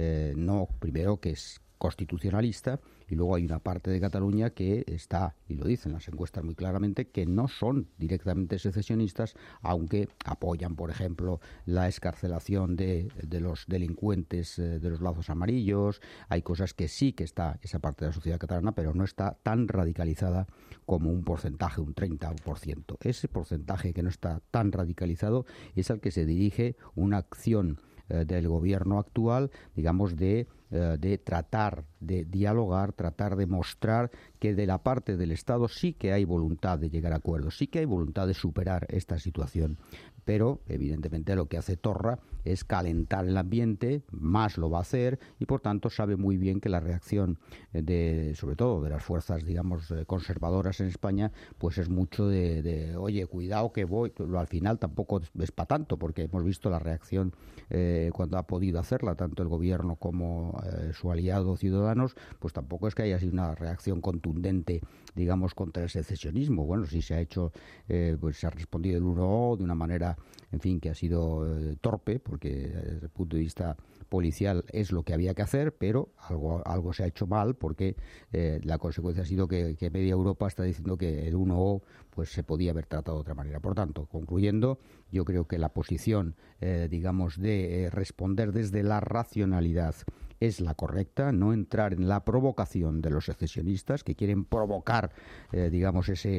primero que es constitucionalista, y luego hay una parte de Cataluña que está, y lo dicen las encuestas muy claramente, que no son directamente secesionistas, aunque apoyan, por ejemplo, la excarcelación de los delincuentes de los lazos amarillos. Hay cosas que sí que está esa parte de la sociedad catalana, pero no está tan radicalizada como un porcentaje, un 30%. Ese porcentaje que no está tan radicalizado es al que se dirige una acción del gobierno actual, digamos, de tratar de dialogar, tratar de mostrar que de la parte del Estado sí que hay voluntad de llegar a acuerdos, sí que hay voluntad de superar esta situación. Pero, evidentemente, lo que hace Torra es calentar el ambiente, más lo va a hacer, y por tanto sabe muy bien que la reacción sobre todo de las fuerzas, digamos, conservadoras en España, pues es mucho de oye, cuidado que voy. Al final tampoco es para tanto, porque hemos visto la reacción cuando ha podido hacerla, tanto el gobierno como su aliado Ciudadanos, pues tampoco es que haya sido una reacción contundente, digamos, contra el secesionismo. Bueno, sí se ha hecho, pues se ha respondido el 1O de una manera, en fin, que ha sido torpe, porque desde el punto de vista policial es lo que había que hacer, pero algo se ha hecho mal, porque la consecuencia ha sido que media Europa está diciendo que el 1O pues se podía haber tratado de otra manera. Por tanto, concluyendo, yo creo que la posición, digamos, de responder desde la racionalidad es la correcta, no entrar en la provocación de los secesionistas que quieren provocar, digamos, ese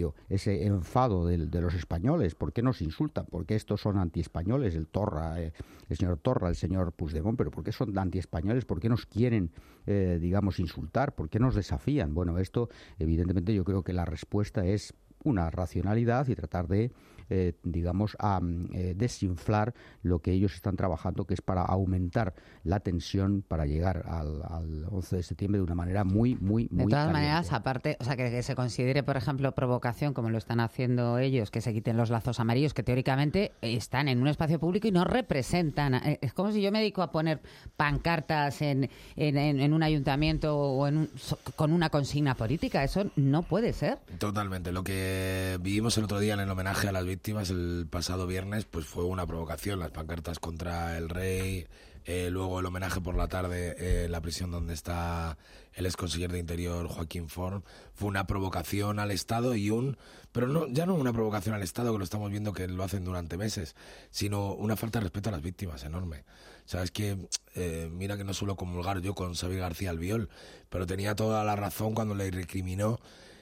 enfado de los españoles. ¿Por qué nos insultan? ¿Por qué estos son antiespañoles? El señor Torra, el señor Puigdemont, pero ¿por qué son antiespañoles? ¿Por qué nos quieren, digamos, insultar? ¿Por qué nos desafían? Bueno, esto, evidentemente, yo creo que la respuesta es una racionalidad y tratar de, digamos, desinflar lo que ellos están trabajando, que es para aumentar la tensión para llegar al 11 de septiembre de una manera muy de todas caliente. maneras, aparte, o sea, que se considere, por ejemplo, provocación, como lo están haciendo ellos, que se quiten los lazos amarillos, que teóricamente están en un espacio público y no representan. Es como si yo me dedico a poner pancartas en un ayuntamiento o con una consigna política. Eso no puede ser. Totalmente. Lo que vivimos el otro día en el homenaje a las víctimas, el pasado viernes, pues fue una provocación, las pancartas contra el rey, luego el homenaje por la tarde en la prisión donde está el ex consejero de Interior Joaquín Forn, fue una provocación al Estado pero no, ya no una provocación al Estado, que lo estamos viendo que lo hacen durante meses, sino una falta de respeto a las víctimas enorme. Sabes que, mira que no suelo comulgar yo con Xavier García Albiol, pero tenía toda la razón cuando le recriminó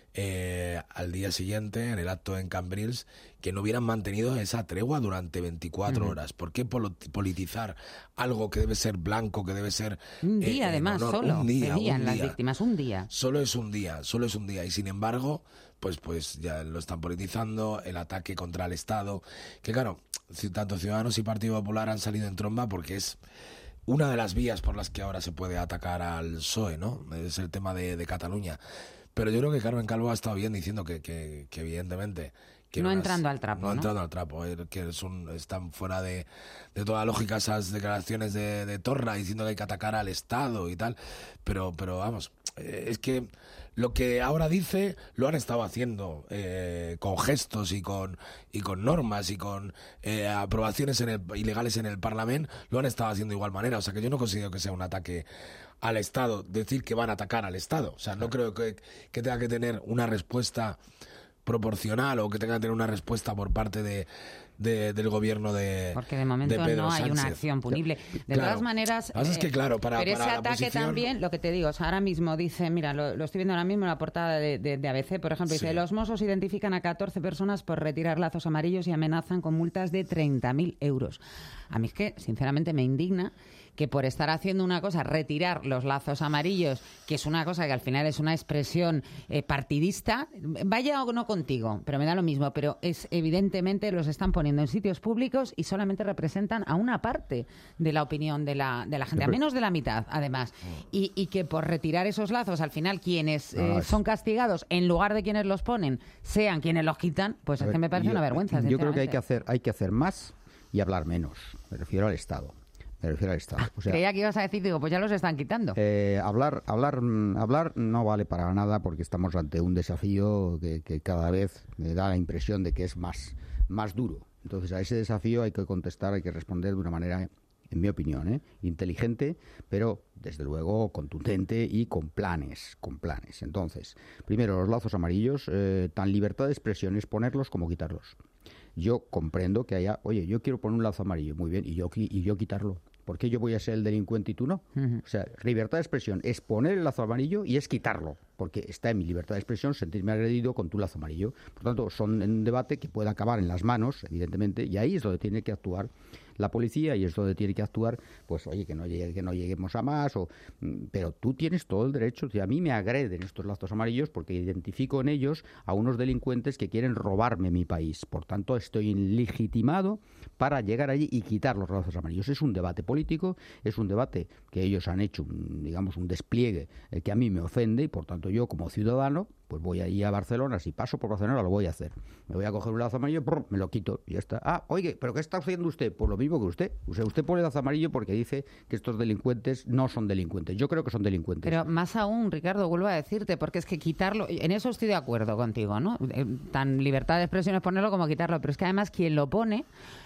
al día siguiente, en el acto en Cambrils, que no hubieran mantenido esa tregua durante 24 horas. ¿Por qué politizar algo que debe ser blanco, que debe ser... Un día, además, solo. Un día, las víctimas, un día. Solo es un día. Y sin embargo, pues ya lo están politizando, el ataque contra el Estado, que claro, tanto Ciudadanos y Partido Popular han salido en tromba porque es una de las vías por las que ahora se puede atacar al PSOE, ¿no? Es el tema de Cataluña. Pero yo creo que Carmen Calvo ha estado bien diciendo que evidentemente... Que no entrando al trapo, ¿no? Entrando al trapo, que están fuera de toda lógica esas declaraciones de Torra diciendo que hay que atacar al Estado y tal. Pero vamos, es que lo que ahora dice lo han estado haciendo con gestos y con normas y con aprobaciones ilegales en el Parlamento, lo han estado haciendo de igual manera. O sea que yo no considero que sea un ataque al Estado, decir que van a atacar al Estado. O sea, no creo que tenga que tener una respuesta proporcional o que tenga que tener una respuesta por parte del gobierno de porque de momento de Pedro no hay Sánchez. Una acción punible. De claro. todas maneras, es que claro, pero ese ataque también, lo que te digo, o sea, ahora mismo dice, mira, lo estoy viendo ahora mismo en la portada de ABC, por ejemplo, dice, los Mossos identifican a 14 personas por retirar lazos amarillos y amenazan con multas de 30.000 euros. A mí es que, sinceramente, me indigna que por estar haciendo una cosa, retirar los lazos amarillos, que es una cosa que al final es una expresión partidista, vaya o no contigo, pero me da lo mismo, pero es evidentemente los están poniendo en sitios públicos y solamente representan a una parte de la opinión de la gente, a menos de la mitad, además. Y que por retirar esos lazos, al final quienes son castigados, en lugar de quienes los ponen, sean quienes los quitan, pues es que me parece una vergüenza. Yo creo que hay que hacer más y hablar menos. Me refiero al Estado. O sea, creía que ibas a decir, digo, pues ya los están quitando. Hablar no vale para nada porque estamos ante un desafío que cada vez me da la impresión de que es más duro. Entonces a ese desafío hay que contestar, hay que responder de una manera, en mi opinión, inteligente, pero desde luego contundente y con planes. Entonces, primero, los lazos amarillos, tan libertad de expresión es ponerlos como quitarlos. Yo comprendo que haya, oye, yo quiero poner un lazo amarillo, muy bien, y yo quitarlo. ¿Por qué yo voy a ser el delincuente y tú no? O sea, libertad de expresión es poner el lazo amarillo y es quitarlo, porque está en mi libertad de expresión sentirme agredido con tu lazo amarillo. Por tanto, son un debate que puede acabar en las manos, evidentemente, y ahí es donde tiene que actuar la policía y es donde tiene que actuar, pues oye, que no lleguemos a más, pero tú tienes todo el derecho. Si a mí me agreden estos lazos amarillos porque identifico en ellos a unos delincuentes que quieren robarme mi país. Por tanto, estoy legitimado para llegar allí y quitar los lazos amarillos. Es un debate político, es un debate que ellos han hecho, digamos, un despliegue que a mí me ofende y por tanto yo como ciudadano pues voy ahí a Barcelona, si paso por Barcelona lo voy a hacer. Me voy a coger un lazo amarillo, me lo quito y ya está. Ah, oye, ¿pero qué está haciendo usted? Pues lo mismo que usted. O sea, usted pone el lazo amarillo porque dice que estos delincuentes no son delincuentes. Yo creo que son delincuentes. Pero más aún, Ricardo, vuelvo a decirte, porque es que quitarlo, en eso estoy de acuerdo contigo, ¿no? Tan libertad de expresión es ponerlo como quitarlo, pero es que además quien lo pone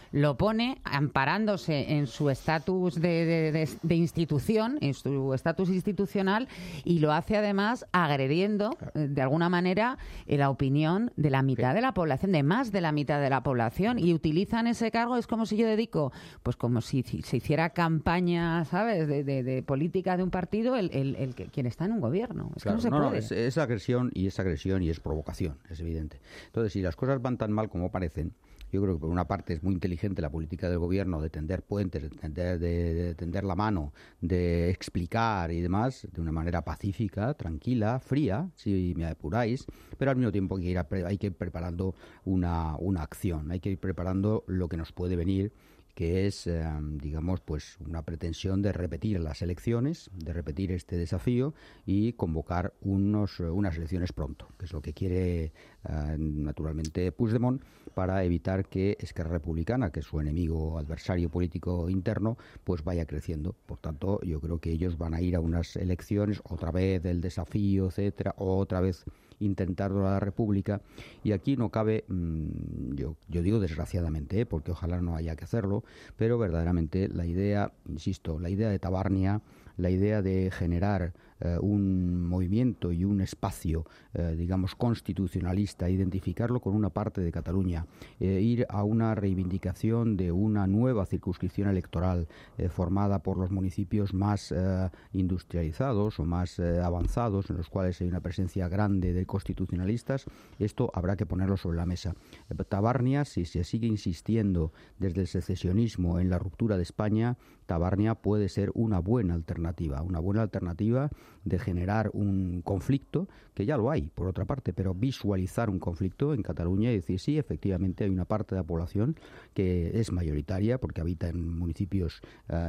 amparándose en su estatus de institución, en su estatus institucional, y lo hace además agrediendo de alguna manera la opinión de la mitad de la población, de más de la mitad de la población, y utilizan ese cargo, es como si yo dedico, pues como si se hiciera campaña, ¿sabes?, de política de un partido, quien está en un gobierno. Es claro, que no se puede. Es agresión y es provocación, es evidente. Entonces, si las cosas van tan mal como parecen, yo creo que por una parte es muy inteligente la política del gobierno de tender puentes, de tender la mano, de explicar y demás de una manera pacífica, tranquila, fría, si me apuráis, pero al mismo tiempo hay que ir preparando una acción, hay que ir preparando lo que nos puede venir, que es, digamos, pues una pretensión de repetir las elecciones, de repetir este desafío y convocar unas elecciones pronto, que es lo que quiere naturalmente Puigdemont, para evitar que Esquerra Republicana, que es su enemigo, adversario político interno, pues vaya creciendo. Por tanto, yo creo que ellos van a ir a unas elecciones, otra vez el desafío, etcétera, otra vez intentando la República, y aquí no cabe, yo digo desgraciadamente, porque ojalá no haya que hacerlo, pero verdaderamente la idea, insisto, la idea de Tabarnia, la idea de generar un movimiento y un espacio, digamos, constitucionalista, identificarlo con una parte de Cataluña, ir a una reivindicación de una nueva circunscripción electoral formada por los municipios más industrializados o más avanzados, en los cuales hay una presencia grande de constitucionalistas, esto habrá que ponerlo sobre la mesa. Tabarnia, si se sigue insistiendo desde el secesionismo en la ruptura de España, Tabarnia puede ser una buena alternativa de generar un conflicto, que ya lo hay, por otra parte, pero visualizar un conflicto en Cataluña y decir, sí, efectivamente hay una parte de la población que es mayoritaria, porque habita en municipios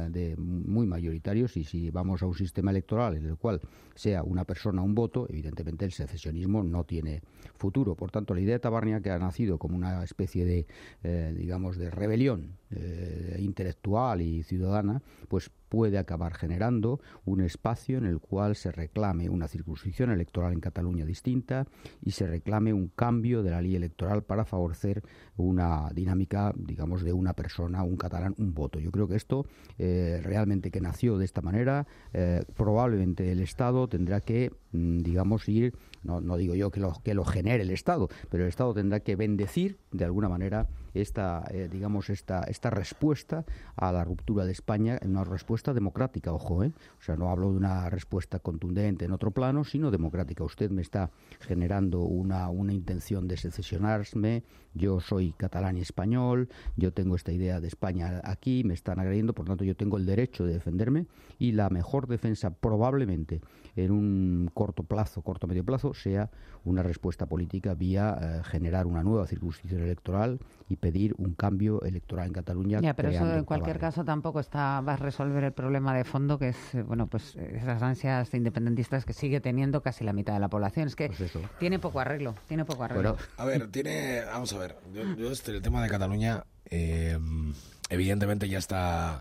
muy mayoritarios, y si vamos a un sistema electoral en el cual sea una persona un voto, evidentemente el secesionismo no tiene futuro. Por tanto, la idea de Tabarnia, que ha nacido como una especie de, digamos, de rebelión intelectual y ciudadana, pues puede acabar generando un espacio en el cual se reclame una circunscripción electoral en Cataluña distinta y se reclame un cambio de la ley electoral para favorecer una dinámica, digamos, de una persona, un catalán, un voto. Yo creo que esto realmente, que nació de esta manera, probablemente el Estado tendrá que, digamos, ir, no digo yo que lo genere el Estado, pero el Estado tendrá que bendecir de alguna manera esta respuesta a la ruptura de España, una respuesta democrática, ojo, o sea, no hablo de una respuesta contundente en otro plano, sino democrática. Usted me está generando una intención de secesionarme, yo soy catalán y español, yo tengo esta idea de España aquí, me están agrediendo, por tanto yo tengo el derecho de defenderme, y la mejor defensa probablemente en un medio plazo, sea una respuesta política vía generar una nueva circunscripción electoral y pedir un cambio electoral en Cataluña. Ya, pero eso en cualquier caso tampoco va a resolver el problema de fondo, que es pues esas ansias independentistas que sigue teniendo casi la mitad de la población. Es que pues tiene poco arreglo. Bueno, a ver, vamos a ver, yo el tema de Cataluña, evidentemente ya está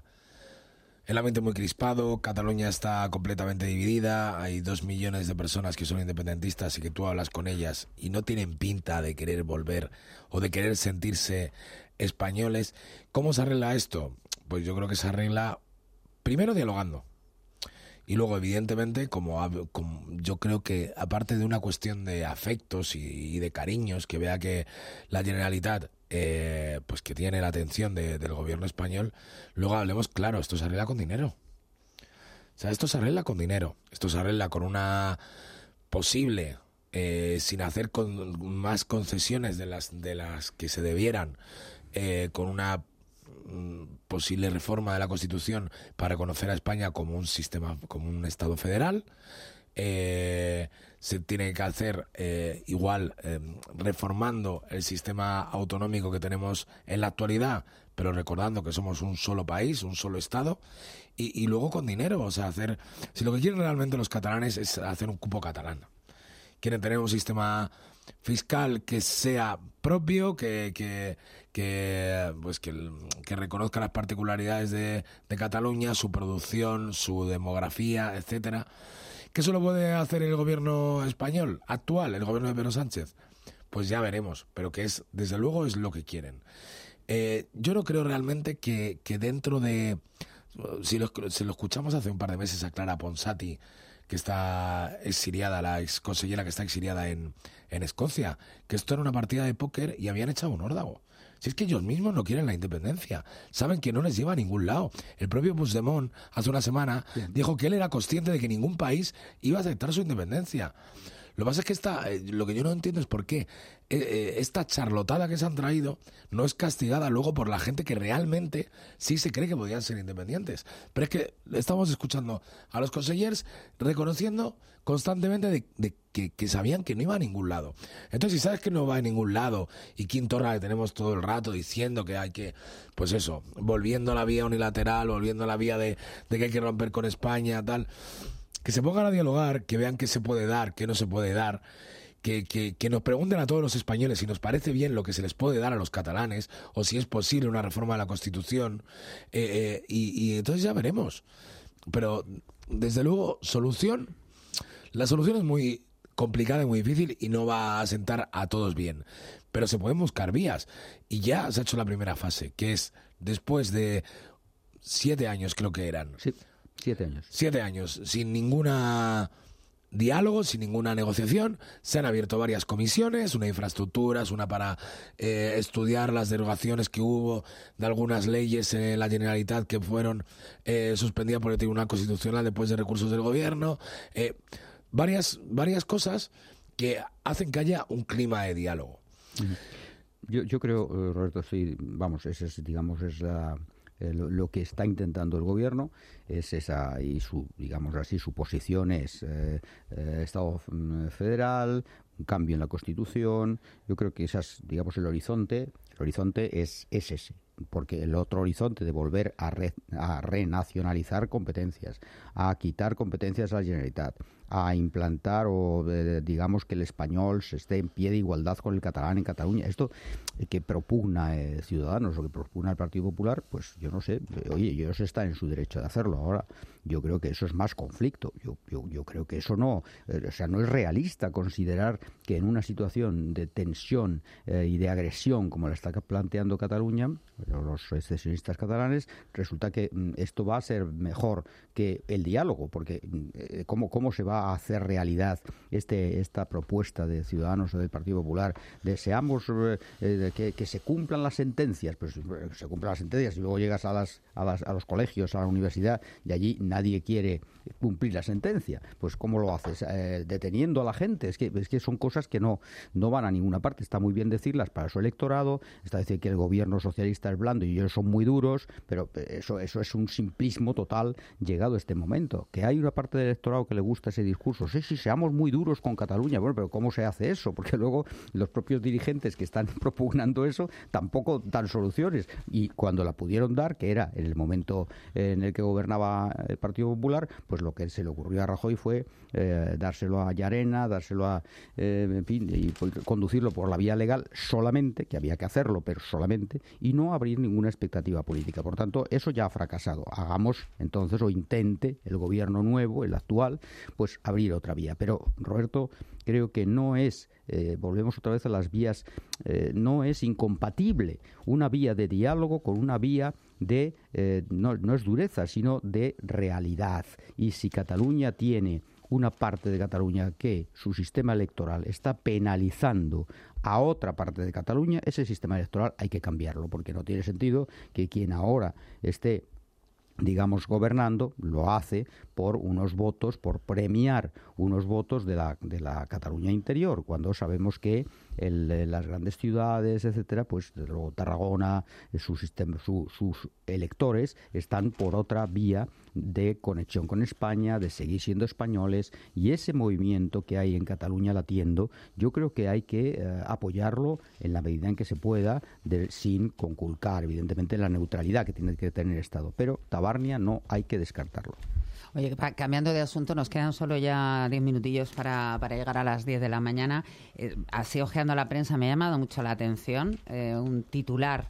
el ambiente muy crispado, Cataluña está completamente dividida, hay 2 millones de personas que son independentistas y que tú hablas con ellas y no tienen pinta de querer volver o de querer sentirse españoles. ¿Cómo se arregla esto? Pues yo creo que se arregla primero dialogando. Y luego, evidentemente, como yo creo que, aparte de una cuestión de afectos y de cariños, que vea que la Generalitat, pues que tiene la atención del gobierno español, luego hablemos claro, esto se arregla con dinero. O sea, esto se arregla con dinero. Esto se arregla con una posible, sin hacer más concesiones de las que se debieran, con una posible reforma de la Constitución para reconocer a España como un sistema, como un Estado federal. Se tiene que hacer igual reformando el sistema autonómico que tenemos en la actualidad, pero recordando que somos un solo país, un solo Estado, y luego con dinero, o sea, si lo que quieren realmente los catalanes es hacer un cupo catalán. Quieren tener un sistema fiscal que sea propio, que reconozca las particularidades de Cataluña, su producción, su demografía, etcétera. ¿Qué solo puede hacer el gobierno español actual, el gobierno de Pedro Sánchez? Pues ya veremos, pero que desde luego es lo que quieren. Yo no creo realmente que dentro de... Si lo escuchamos hace un par de meses a Clara Ponsati, que está exiliada, la ex consellera que está exiliada en Escocia, que esto era una partida de póker y habían echado un órdago. Si es que ellos mismos no quieren la independencia, saben que no les lleva a ningún lado. El propio Puigdemont hace una semana dijo que él era consciente de que ningún país iba a aceptar su independencia. Lo que pasa es que lo que yo no entiendo es por qué esta charlotada que se han traído no es castigada luego por la gente que realmente sí se cree que podían ser independientes. Pero es que estamos escuchando a los consellers reconociendo constantemente de que sabían que no iba a ningún lado. Entonces, si sabes que no va a ningún lado y Quim Torra le tenemos todo el rato diciendo que hay que, pues eso, volviendo a la vía unilateral, volviendo a la vía de que hay que romper con España, tal... Que se pongan a dialogar, que vean qué se puede dar, qué no se puede dar, que nos pregunten a todos los españoles si nos parece bien lo que se les puede dar a los catalanes o si es posible una reforma de la Constitución, y entonces ya veremos. Pero, desde luego, la solución es muy complicada y muy difícil y no va a sentar a todos bien. Pero se pueden buscar vías. Y ya se ha hecho la primera fase, que es después de 7 años, creo que eran. Sí, 7 años. 7 años, sin ninguna diálogo, sin ninguna negociación. Se han abierto varias comisiones, una de infraestructuras, una para estudiar las derogaciones que hubo de algunas leyes en la Generalitat que fueron suspendidas por el Tribunal Constitucional después de recursos del gobierno. Varias cosas que hacen que haya un clima de diálogo. Yo creo, Roberto, sí, vamos, ese es, digamos, es lo que está intentando el gobierno, es esa, y su, digamos así, su posición es Estado federal, un cambio en la Constitución. Yo creo que esas, digamos, el horizonte es ese, porque el otro horizonte de volver a renacionalizar competencias, a quitar competencias a la Generalitat, a implantar o digamos que el español se esté en pie de igualdad con el catalán en Cataluña. Esto que propugna Ciudadanos o que propugna el Partido Popular, pues yo no sé, oye, ellos están en su derecho de hacerlo. Ahora, yo creo que eso es más conflicto. Yo creo que eso no, o sea, no es realista considerar que en una situación de tensión y de agresión como la está planteando Cataluña, los secesionistas catalanes, resulta que esto va a ser mejor que el diálogo, porque ¿cómo se va a hacer realidad esta propuesta de Ciudadanos o del Partido Popular? Deseamos que se cumplan las sentencias, pues se cumplan las sentencias y luego llegas a los colegios, a la universidad y allí nadie quiere cumplir la sentencia. Pues ¿cómo lo haces? Deteniendo a la gente. Es que son cosas que no van a ninguna parte. Está muy bien decirlas para su electorado, está decir que el gobierno socialista es blando y ellos son muy duros, pero eso es un simplismo total llegado a este momento. Que hay una parte del electorado que le gusta ese discurso. Sí, seamos muy duros con Cataluña. Bueno, pero ¿cómo se hace eso? Porque luego los propios dirigentes que están propugnando eso tampoco dan soluciones. Y cuando la pudieron dar, que era en el momento en el que gobernaba el Partido Popular, pues lo que se le ocurrió a Rajoy fue dárselo a Llarena, dárselo a, en fin, y conducirlo por la vía legal solamente, que había que hacerlo, pero solamente, y no abrir ninguna expectativa política. Por tanto, eso ya ha fracasado. Hagamos entonces, o intente el gobierno nuevo, el actual, pues abrir otra vía. Pero, Roberto, creo que no es, volvemos otra vez a las vías, no es incompatible una vía de diálogo con una vía de, no es dureza, sino de realidad. Y si Cataluña tiene una parte de Cataluña que su sistema electoral está penalizando a otra parte de Cataluña, ese sistema electoral hay que cambiarlo, porque no tiene sentido que quien ahora esté, digamos, gobernando, lo hace por unos votos, por premiar unos votos de la Cataluña interior, cuando sabemos que las grandes ciudades, etcétera, pues desde luego Tarragona, sus electores están por otra vía de conexión con España, de seguir siendo españoles, y ese movimiento que hay en Cataluña latiendo, yo creo que hay que apoyarlo en la medida en que se pueda, sin conculcar, evidentemente, la neutralidad que tiene que tener el Estado. Pero Tabarnia no hay que descartarlo. Oye, cambiando de asunto, nos quedan solo ya 10 minutillos para llegar a las 10 de la mañana. Así, ojeando la prensa, me ha llamado mucho la atención un titular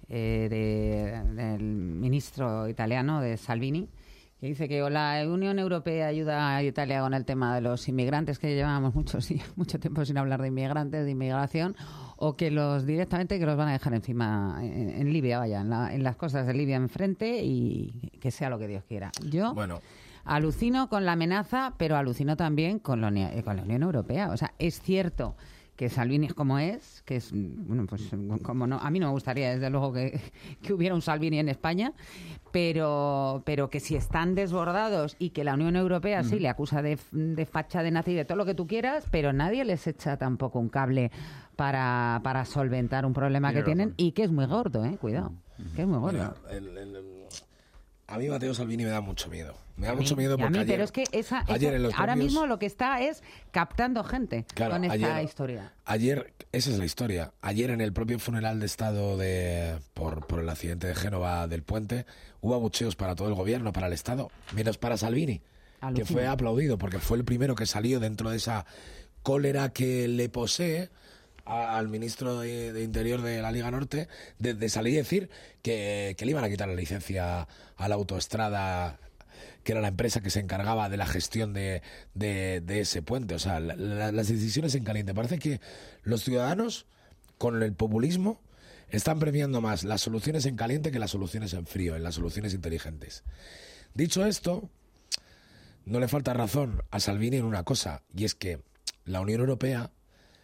del ministro italiano, de Salvini, que dice que la Unión Europea ayuda a Italia con el tema de los inmigrantes, que llevábamos mucho tiempo sin hablar de inmigrantes, de inmigración, o que directamente que los van a dejar encima en Libia, vaya, en las costas de Libia enfrente, y que sea lo que Dios quiera. Yo alucino con la amenaza, pero alucino también con la Unión Europea. O sea, es cierto que Salvini es como es, que es, bueno, pues como no, a mí no me gustaría desde luego que hubiera un Salvini en España, pero que si están desbordados y que la Unión Europea sí le acusa de facha, de nazi, de todo lo que tú quieras, pero nadie les echa tampoco un cable para solventar un problema que tienen, y que es muy gordo, cuidado, que es muy gordo. Mira, a mí Matteo Salvini me da mucho miedo. Me da mucho miedo porque pero es que ahora mismo lo que está es captando gente con esta historia. Ayer, esa es la historia. Ayer en el propio funeral de Estado por el accidente de Génova del puente, hubo abucheos para todo el gobierno, para el Estado, menos para Salvini, que fue aplaudido porque fue el primero que salió dentro de esa cólera que le posee al ministro de Interior de la Liga Norte, de salir y decir que le iban a quitar la licencia a la autoestrada que era la empresa que se encargaba de la gestión de ese puente. O sea, las decisiones en caliente. Parece que los ciudadanos, con el populismo, están premiando más las soluciones en caliente que las soluciones en frío, en las soluciones inteligentes. Dicho esto, no le falta razón a Salvini en una cosa, y es que la Unión Europea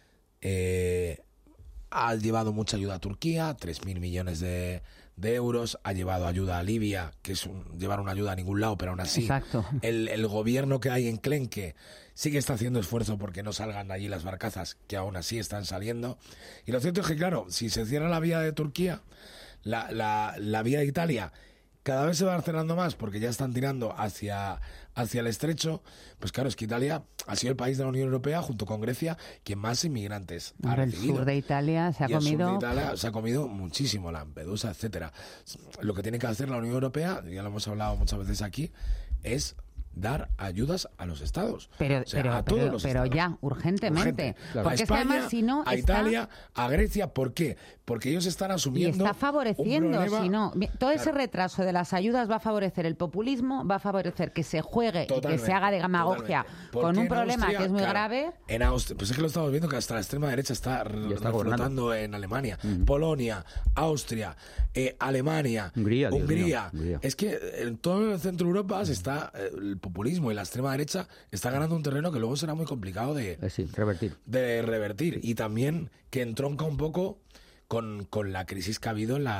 ha llevado mucha ayuda a Turquía, 3.000 millones de euros, ha llevado ayuda a Libia, que es llevar una ayuda a ningún lado, pero aún así el gobierno que hay en Clenque sí que está haciendo esfuerzo porque no salgan de allí las barcazas, que aún así están saliendo. Y lo cierto es que, claro, si se cierra la vía de Turquía, la vía de Italia cada vez se va cerrando más porque ya están tirando hacia el estrecho. Pues claro, es que Italia ha sido el país de la Unión Europea, junto con Grecia, quien más inmigrantes ha recibido. El sur de Italia se ha comido... El sur de Italia se ha comido muchísimo, Lampedusa, etcétera. Lo que tiene que hacer la Unión Europea, ya lo hemos hablado muchas veces aquí, es dar ayudas a los estados. Pero ya, urgentemente. Claro. Porque a España, es que además, si no, a Italia, a Grecia, ¿por qué? Porque ellos están asumiendo... Y está favoreciendo, un problema, si no... Todo ese retraso de las ayudas va a favorecer el populismo, va a favorecer que se juegue y que se haga de demagogia con un problema que es muy grave. En Austria, pues es que lo estamos viendo que hasta la extrema derecha está reflotando en Alemania. Polonia, Austria, Alemania, Hungría. Es que en todo el centro de Europa se está... el populismo y la extrema derecha está ganando un terreno que luego será muy complicado de revertir. Y también que entronca un poco con la crisis que ha habido en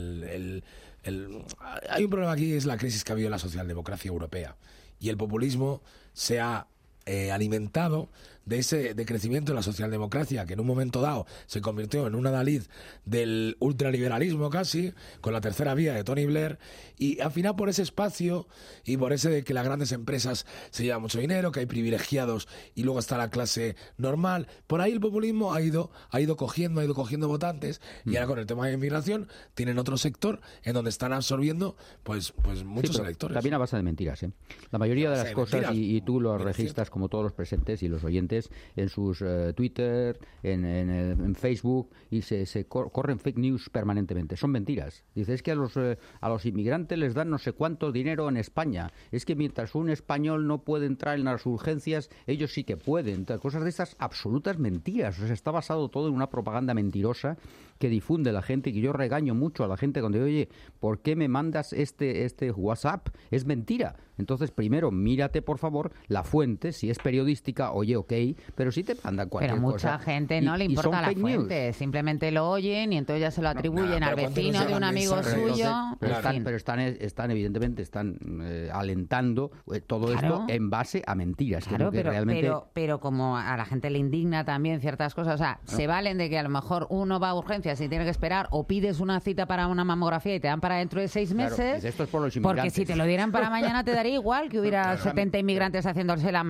hay un problema aquí, es la crisis que ha habido en la socialdemocracia europea, y el populismo se ha alimentado de ese crecimiento de la socialdemocracia, que en un momento dado se convirtió en un adalid del ultraliberalismo casi, con la tercera vía de Tony Blair, y al final por ese espacio y por ese de que las grandes empresas se llevan mucho dinero, que hay privilegiados y luego está la clase normal, por ahí el populismo ha ido cogiendo votantes, y ahora con el tema de inmigración tienen otro sector en donde están absorbiendo pues muchos electores. También a base de mentiras, ¿eh? La mayoría de las cosas, y tú lo registras como todos los presentes y los oyentes, en sus Twitter, en Facebook, y se corren fake news permanentemente. Son mentiras. Dice, es que a los inmigrantes les dan no sé cuánto dinero en España. Es que mientras un español no puede entrar en las urgencias, ellos sí que pueden. Cosas de estas absolutas mentiras. O sea, está basado todo en una propaganda mentirosa que difunde la gente, y que yo regaño mucho a la gente cuando digo, oye, ¿por qué me mandas este WhatsApp? Es mentira. Entonces, primero, mírate, por favor, la fuente, si es periodística, oye, ok, pero si te mandan cualquier cosa... Pero mucha gente no le importa la fuente, simplemente lo oyen y entonces ya se lo atribuyen al vecino de un amigo suyo. Pero están evidentemente, alentando todo esto en base a mentiras. Claro, que realmente... pero como a la gente le indigna también ciertas cosas, o sea, se valen de que a lo mejor uno va a urgencias y tiene que esperar, o pides una cita para una mamografía y te dan para dentro de 6 meses, claro, esto es por los inmigrantes. Porque si te lo dieran para mañana te daría igual que hubiera 70 inmigrantes haciéndose la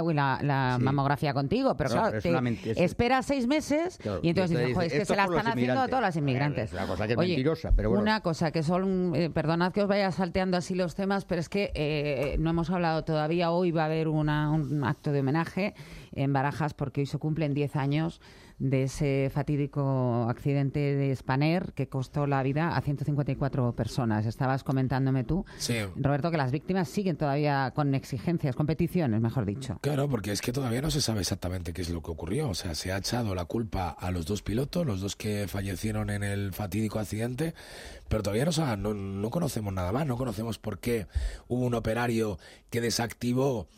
mamografía contigo, pero claro, esperas 6 meses, claro, y entonces dices, joder, es que se la están haciendo a todos los inmigrantes. Una cosa que es mentirosa, pero bueno. Una cosa que son, perdonad que os vaya salteando así los temas, pero es que no hemos hablado todavía. Hoy va a haber un acto de homenaje en Barajas, porque hoy se cumplen 10 años de ese fatídico accidente de Spanair que costó la vida a 154 personas. Estabas comentándome tú, Roberto, que las víctimas siguen todavía con exigencias, con peticiones, mejor dicho. Claro, porque es que todavía no se sabe exactamente qué es lo que ocurrió. O sea, se ha echado la culpa a los dos pilotos, los dos que fallecieron en el fatídico accidente, pero todavía no conocemos nada más. No conocemos por qué hubo un operario que desactivó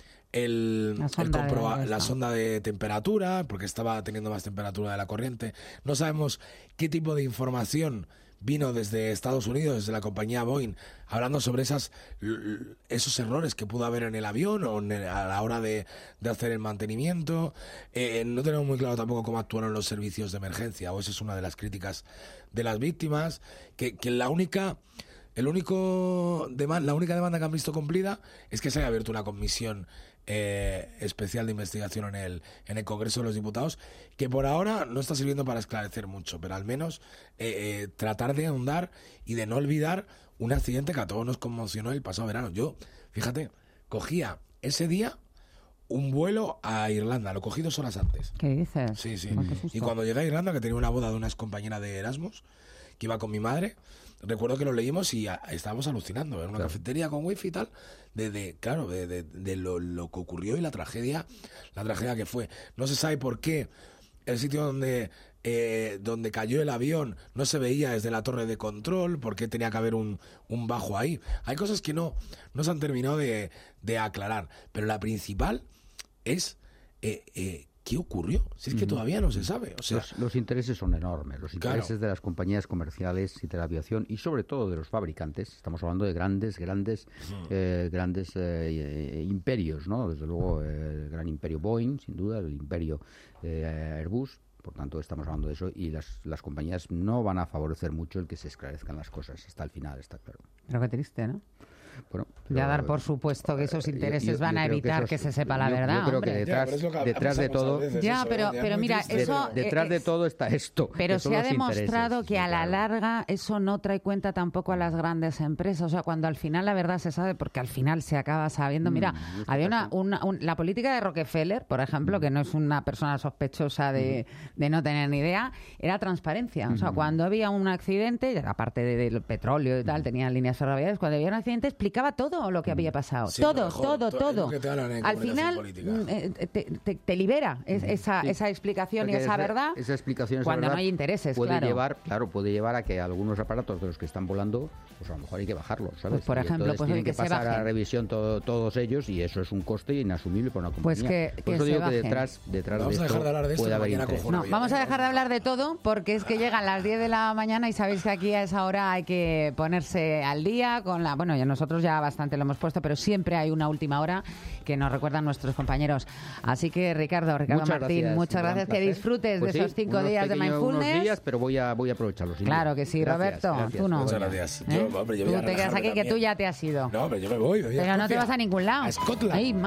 la sonda de temperatura, porque estaba teniendo más temperatura de la corriente. No sabemos qué tipo de información vino desde Estados Unidos, desde la compañía Boeing, hablando sobre esos errores que pudo haber en el avión o a la hora de hacer el mantenimiento. No tenemos muy claro tampoco cómo actuaron los servicios de emergencia, o esa es una de las críticas de las víctimas, que la única demanda que han visto cumplida es que se haya abierto una comisión especial de investigación en el Congreso de los Diputados, que por ahora no está sirviendo para esclarecer mucho, pero al menos tratar de ahondar y de no olvidar un accidente que a todos nos conmocionó el pasado verano. Yo, fíjate, cogía ese día un vuelo a Irlanda, lo cogí 2 horas antes. ¿Qué dices? Sí, sí. Oh, qué susto. Y cuando llegué a Irlanda, que tenía una boda de una compañera de Erasmus, que iba con mi madre, recuerdo que lo leímos y estábamos alucinando en una cafetería con wifi y tal, de lo que ocurrió y la tragedia que fue. No se sabe por qué el sitio donde cayó el avión no se veía desde la torre de control, por qué tenía que haber un bajo ahí. Hay cosas que no se han terminado de aclarar, pero la principal es ¿qué ocurrió? Si es que todavía no se sabe. O sea, los intereses son enormes, los intereses de las compañías comerciales y de la aviación y sobre todo de los fabricantes. Estamos hablando de grandes imperios, ¿no? Desde luego el gran imperio Boeing, sin duda, el imperio Airbus. Por tanto, estamos hablando de eso y las compañías no van a favorecer mucho el que se esclarezcan las cosas hasta el final, está claro. Pero qué triste, ¿no? Bueno, ya dar por supuesto que esos intereses van a evitar que se sepa la verdad. Yo creo que detrás de todo... Ya, pero mira, eso... Detrás de todo está esto. Pero se ha demostrado que a la larga eso no trae cuenta tampoco a las grandes empresas. O sea, cuando al final la verdad se sabe, porque al final se acaba sabiendo... Mira, había la política de Rockefeller, por ejemplo, que no es una persona sospechosa de no tener ni idea, era transparencia. O sea, cuando había un accidente, aparte del petróleo y tal, tenían líneas ferroviarias, cuando había un accidente explicaba todo lo que había pasado. Sí, todo. Al final te libera esa explicación y esa verdad. Esa explicación, cuando verdad, no hay intereses, puede llevar a que algunos aparatos de los que están volando, pues a lo mejor hay que bajarlos, ¿sabes? Pues por ejemplo, pues tienen que pasar a revisión todos ellos y eso es un coste inasumible para una compañía. Pues por eso digo que detrás de esto puede haber interés. No, vamos a dejar de hablar de todo porque es que llegan las 10 de la mañana y sabéis que aquí a esa hora hay que ponerse al día con la... Bueno, ya nosotros ya bastante lo hemos puesto, pero siempre hay una última hora que nos recuerdan nuestros compañeros. Así que Ricardo Martín, muchas gracias, que disfrutes de esos 5 días de mindfulness. Unos días, pero voy a aprovecharlos. Claro que sí, Roberto, tú no. Muchas gracias. Tú te quedas aquí, que tú ya te has ido. No, pero yo me voy. Pero no te vas a ningún lado. A Scotland.